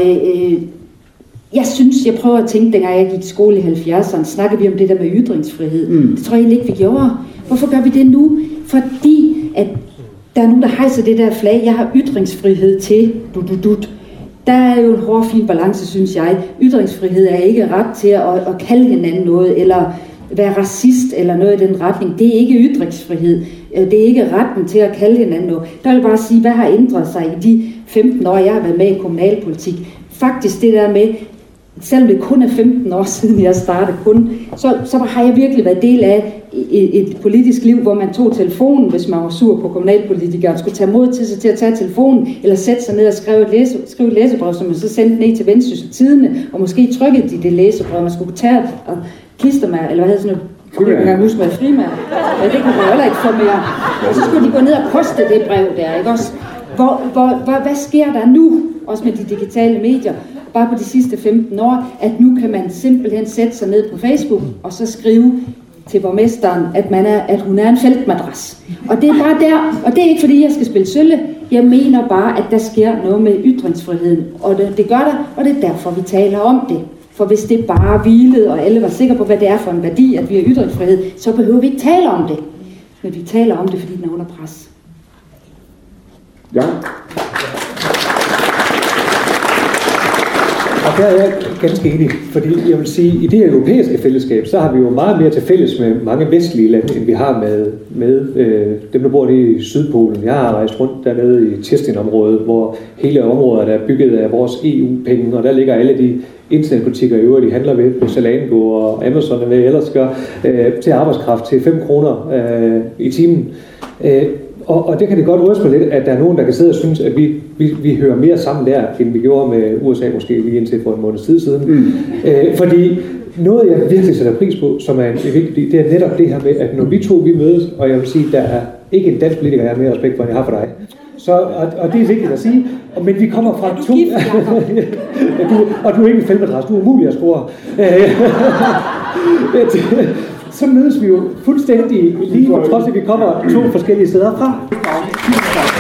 [SPEAKER 9] jeg prøver at tænke, dengang jeg gik i skole i 70'erne, snakkede vi om det der med ytringsfrihed. Det tror jeg ikke, vi gjorde. Hvorfor gør vi det nu? Fordi at der er nogen, der hejser det der flag, jeg har ytringsfrihed til, Der er jo en hård, fin balance, synes jeg. Ytringsfrihed er ikke ret til at kalde hinanden noget, eller være racist, eller noget i den retning. Det er ikke ytringsfrihed. Det er ikke retten til at kalde hinanden noget. Der vil jeg bare sige, hvad har ændret sig i de 15 år, jeg har været med i kommunalpolitik. Faktisk det der med, selvom det kun er 15 år siden, jeg startede så har jeg virkelig været del af et politisk liv, hvor man tog telefonen, hvis man var sur på kommunalpolitikere, skulle tage mod til sig til at tage telefonen, eller sætte sig ned og skrive et læsebrev, som man så sendte ned til Vendsyssel Tidende, og måske trykkede de det læsebrev, man skulle tage og klistermærke, eller hvad hedder sådan noget, jeg kan ikke huske, hvad frimærke. Ja, det kunne jeg heller ikke få mere. Og så skulle de gå ned og poste det brev der, ikke også? Hvad sker der nu, også med de digitale medier, bare på de sidste 15 år, at nu kan man simpelthen sætte sig ned på Facebook, og så skrive til borgmesteren, at hun er en feltmadras. Og det er bare der, og det er ikke fordi, jeg skal spille sølle, jeg mener bare, at der sker noget med ytringsfriheden, og det gør der, og det er derfor, vi taler om det. For hvis det bare hvilede, og alle var sikre på, hvad det er for en værdi, at vi har ytringsfrihed, så behøver vi ikke tale om det. Men vi taler om det, fordi den er under pres.
[SPEAKER 3] Ja.
[SPEAKER 4] Og der er jeg ganske enig, fordi jeg vil sige, i det europæiske fællesskab, så har vi jo meget mere til fælles med mange vestlige lande, end vi har med dem, der bor i Sydpolen. Jeg har rejst rundt dernede i Tjestin-området, hvor hele området er bygget af vores EU-penge, og der ligger alle de internetbutikker i øvrigt, de handler ved, Zalando og Amazon, og hvad ellers gør, til arbejdskraft til 5 kroner i timen. Og det kan det godt ryste mig lidt, at der er nogen, der kan sidde og synes, at vi hører mere sammen der, end vi gjorde med USA måske lige indtil for en måneds tid siden. Fordi noget, jeg virkelig sætter pris på, som er vigtigt, det er netop det her med, at når vi mødes, og jeg vil sige, der er ikke en dansk politiker, jeg har mere respekt for, end jeg har for dig. Så, og det er vigtigt at sige, men vi kommer fra to... og du er ikke en feltmadras, du er umulig at score. Så mødes vi jo fuldstændig lige, på trods af, at vi kommer 2 forskellige steder fra.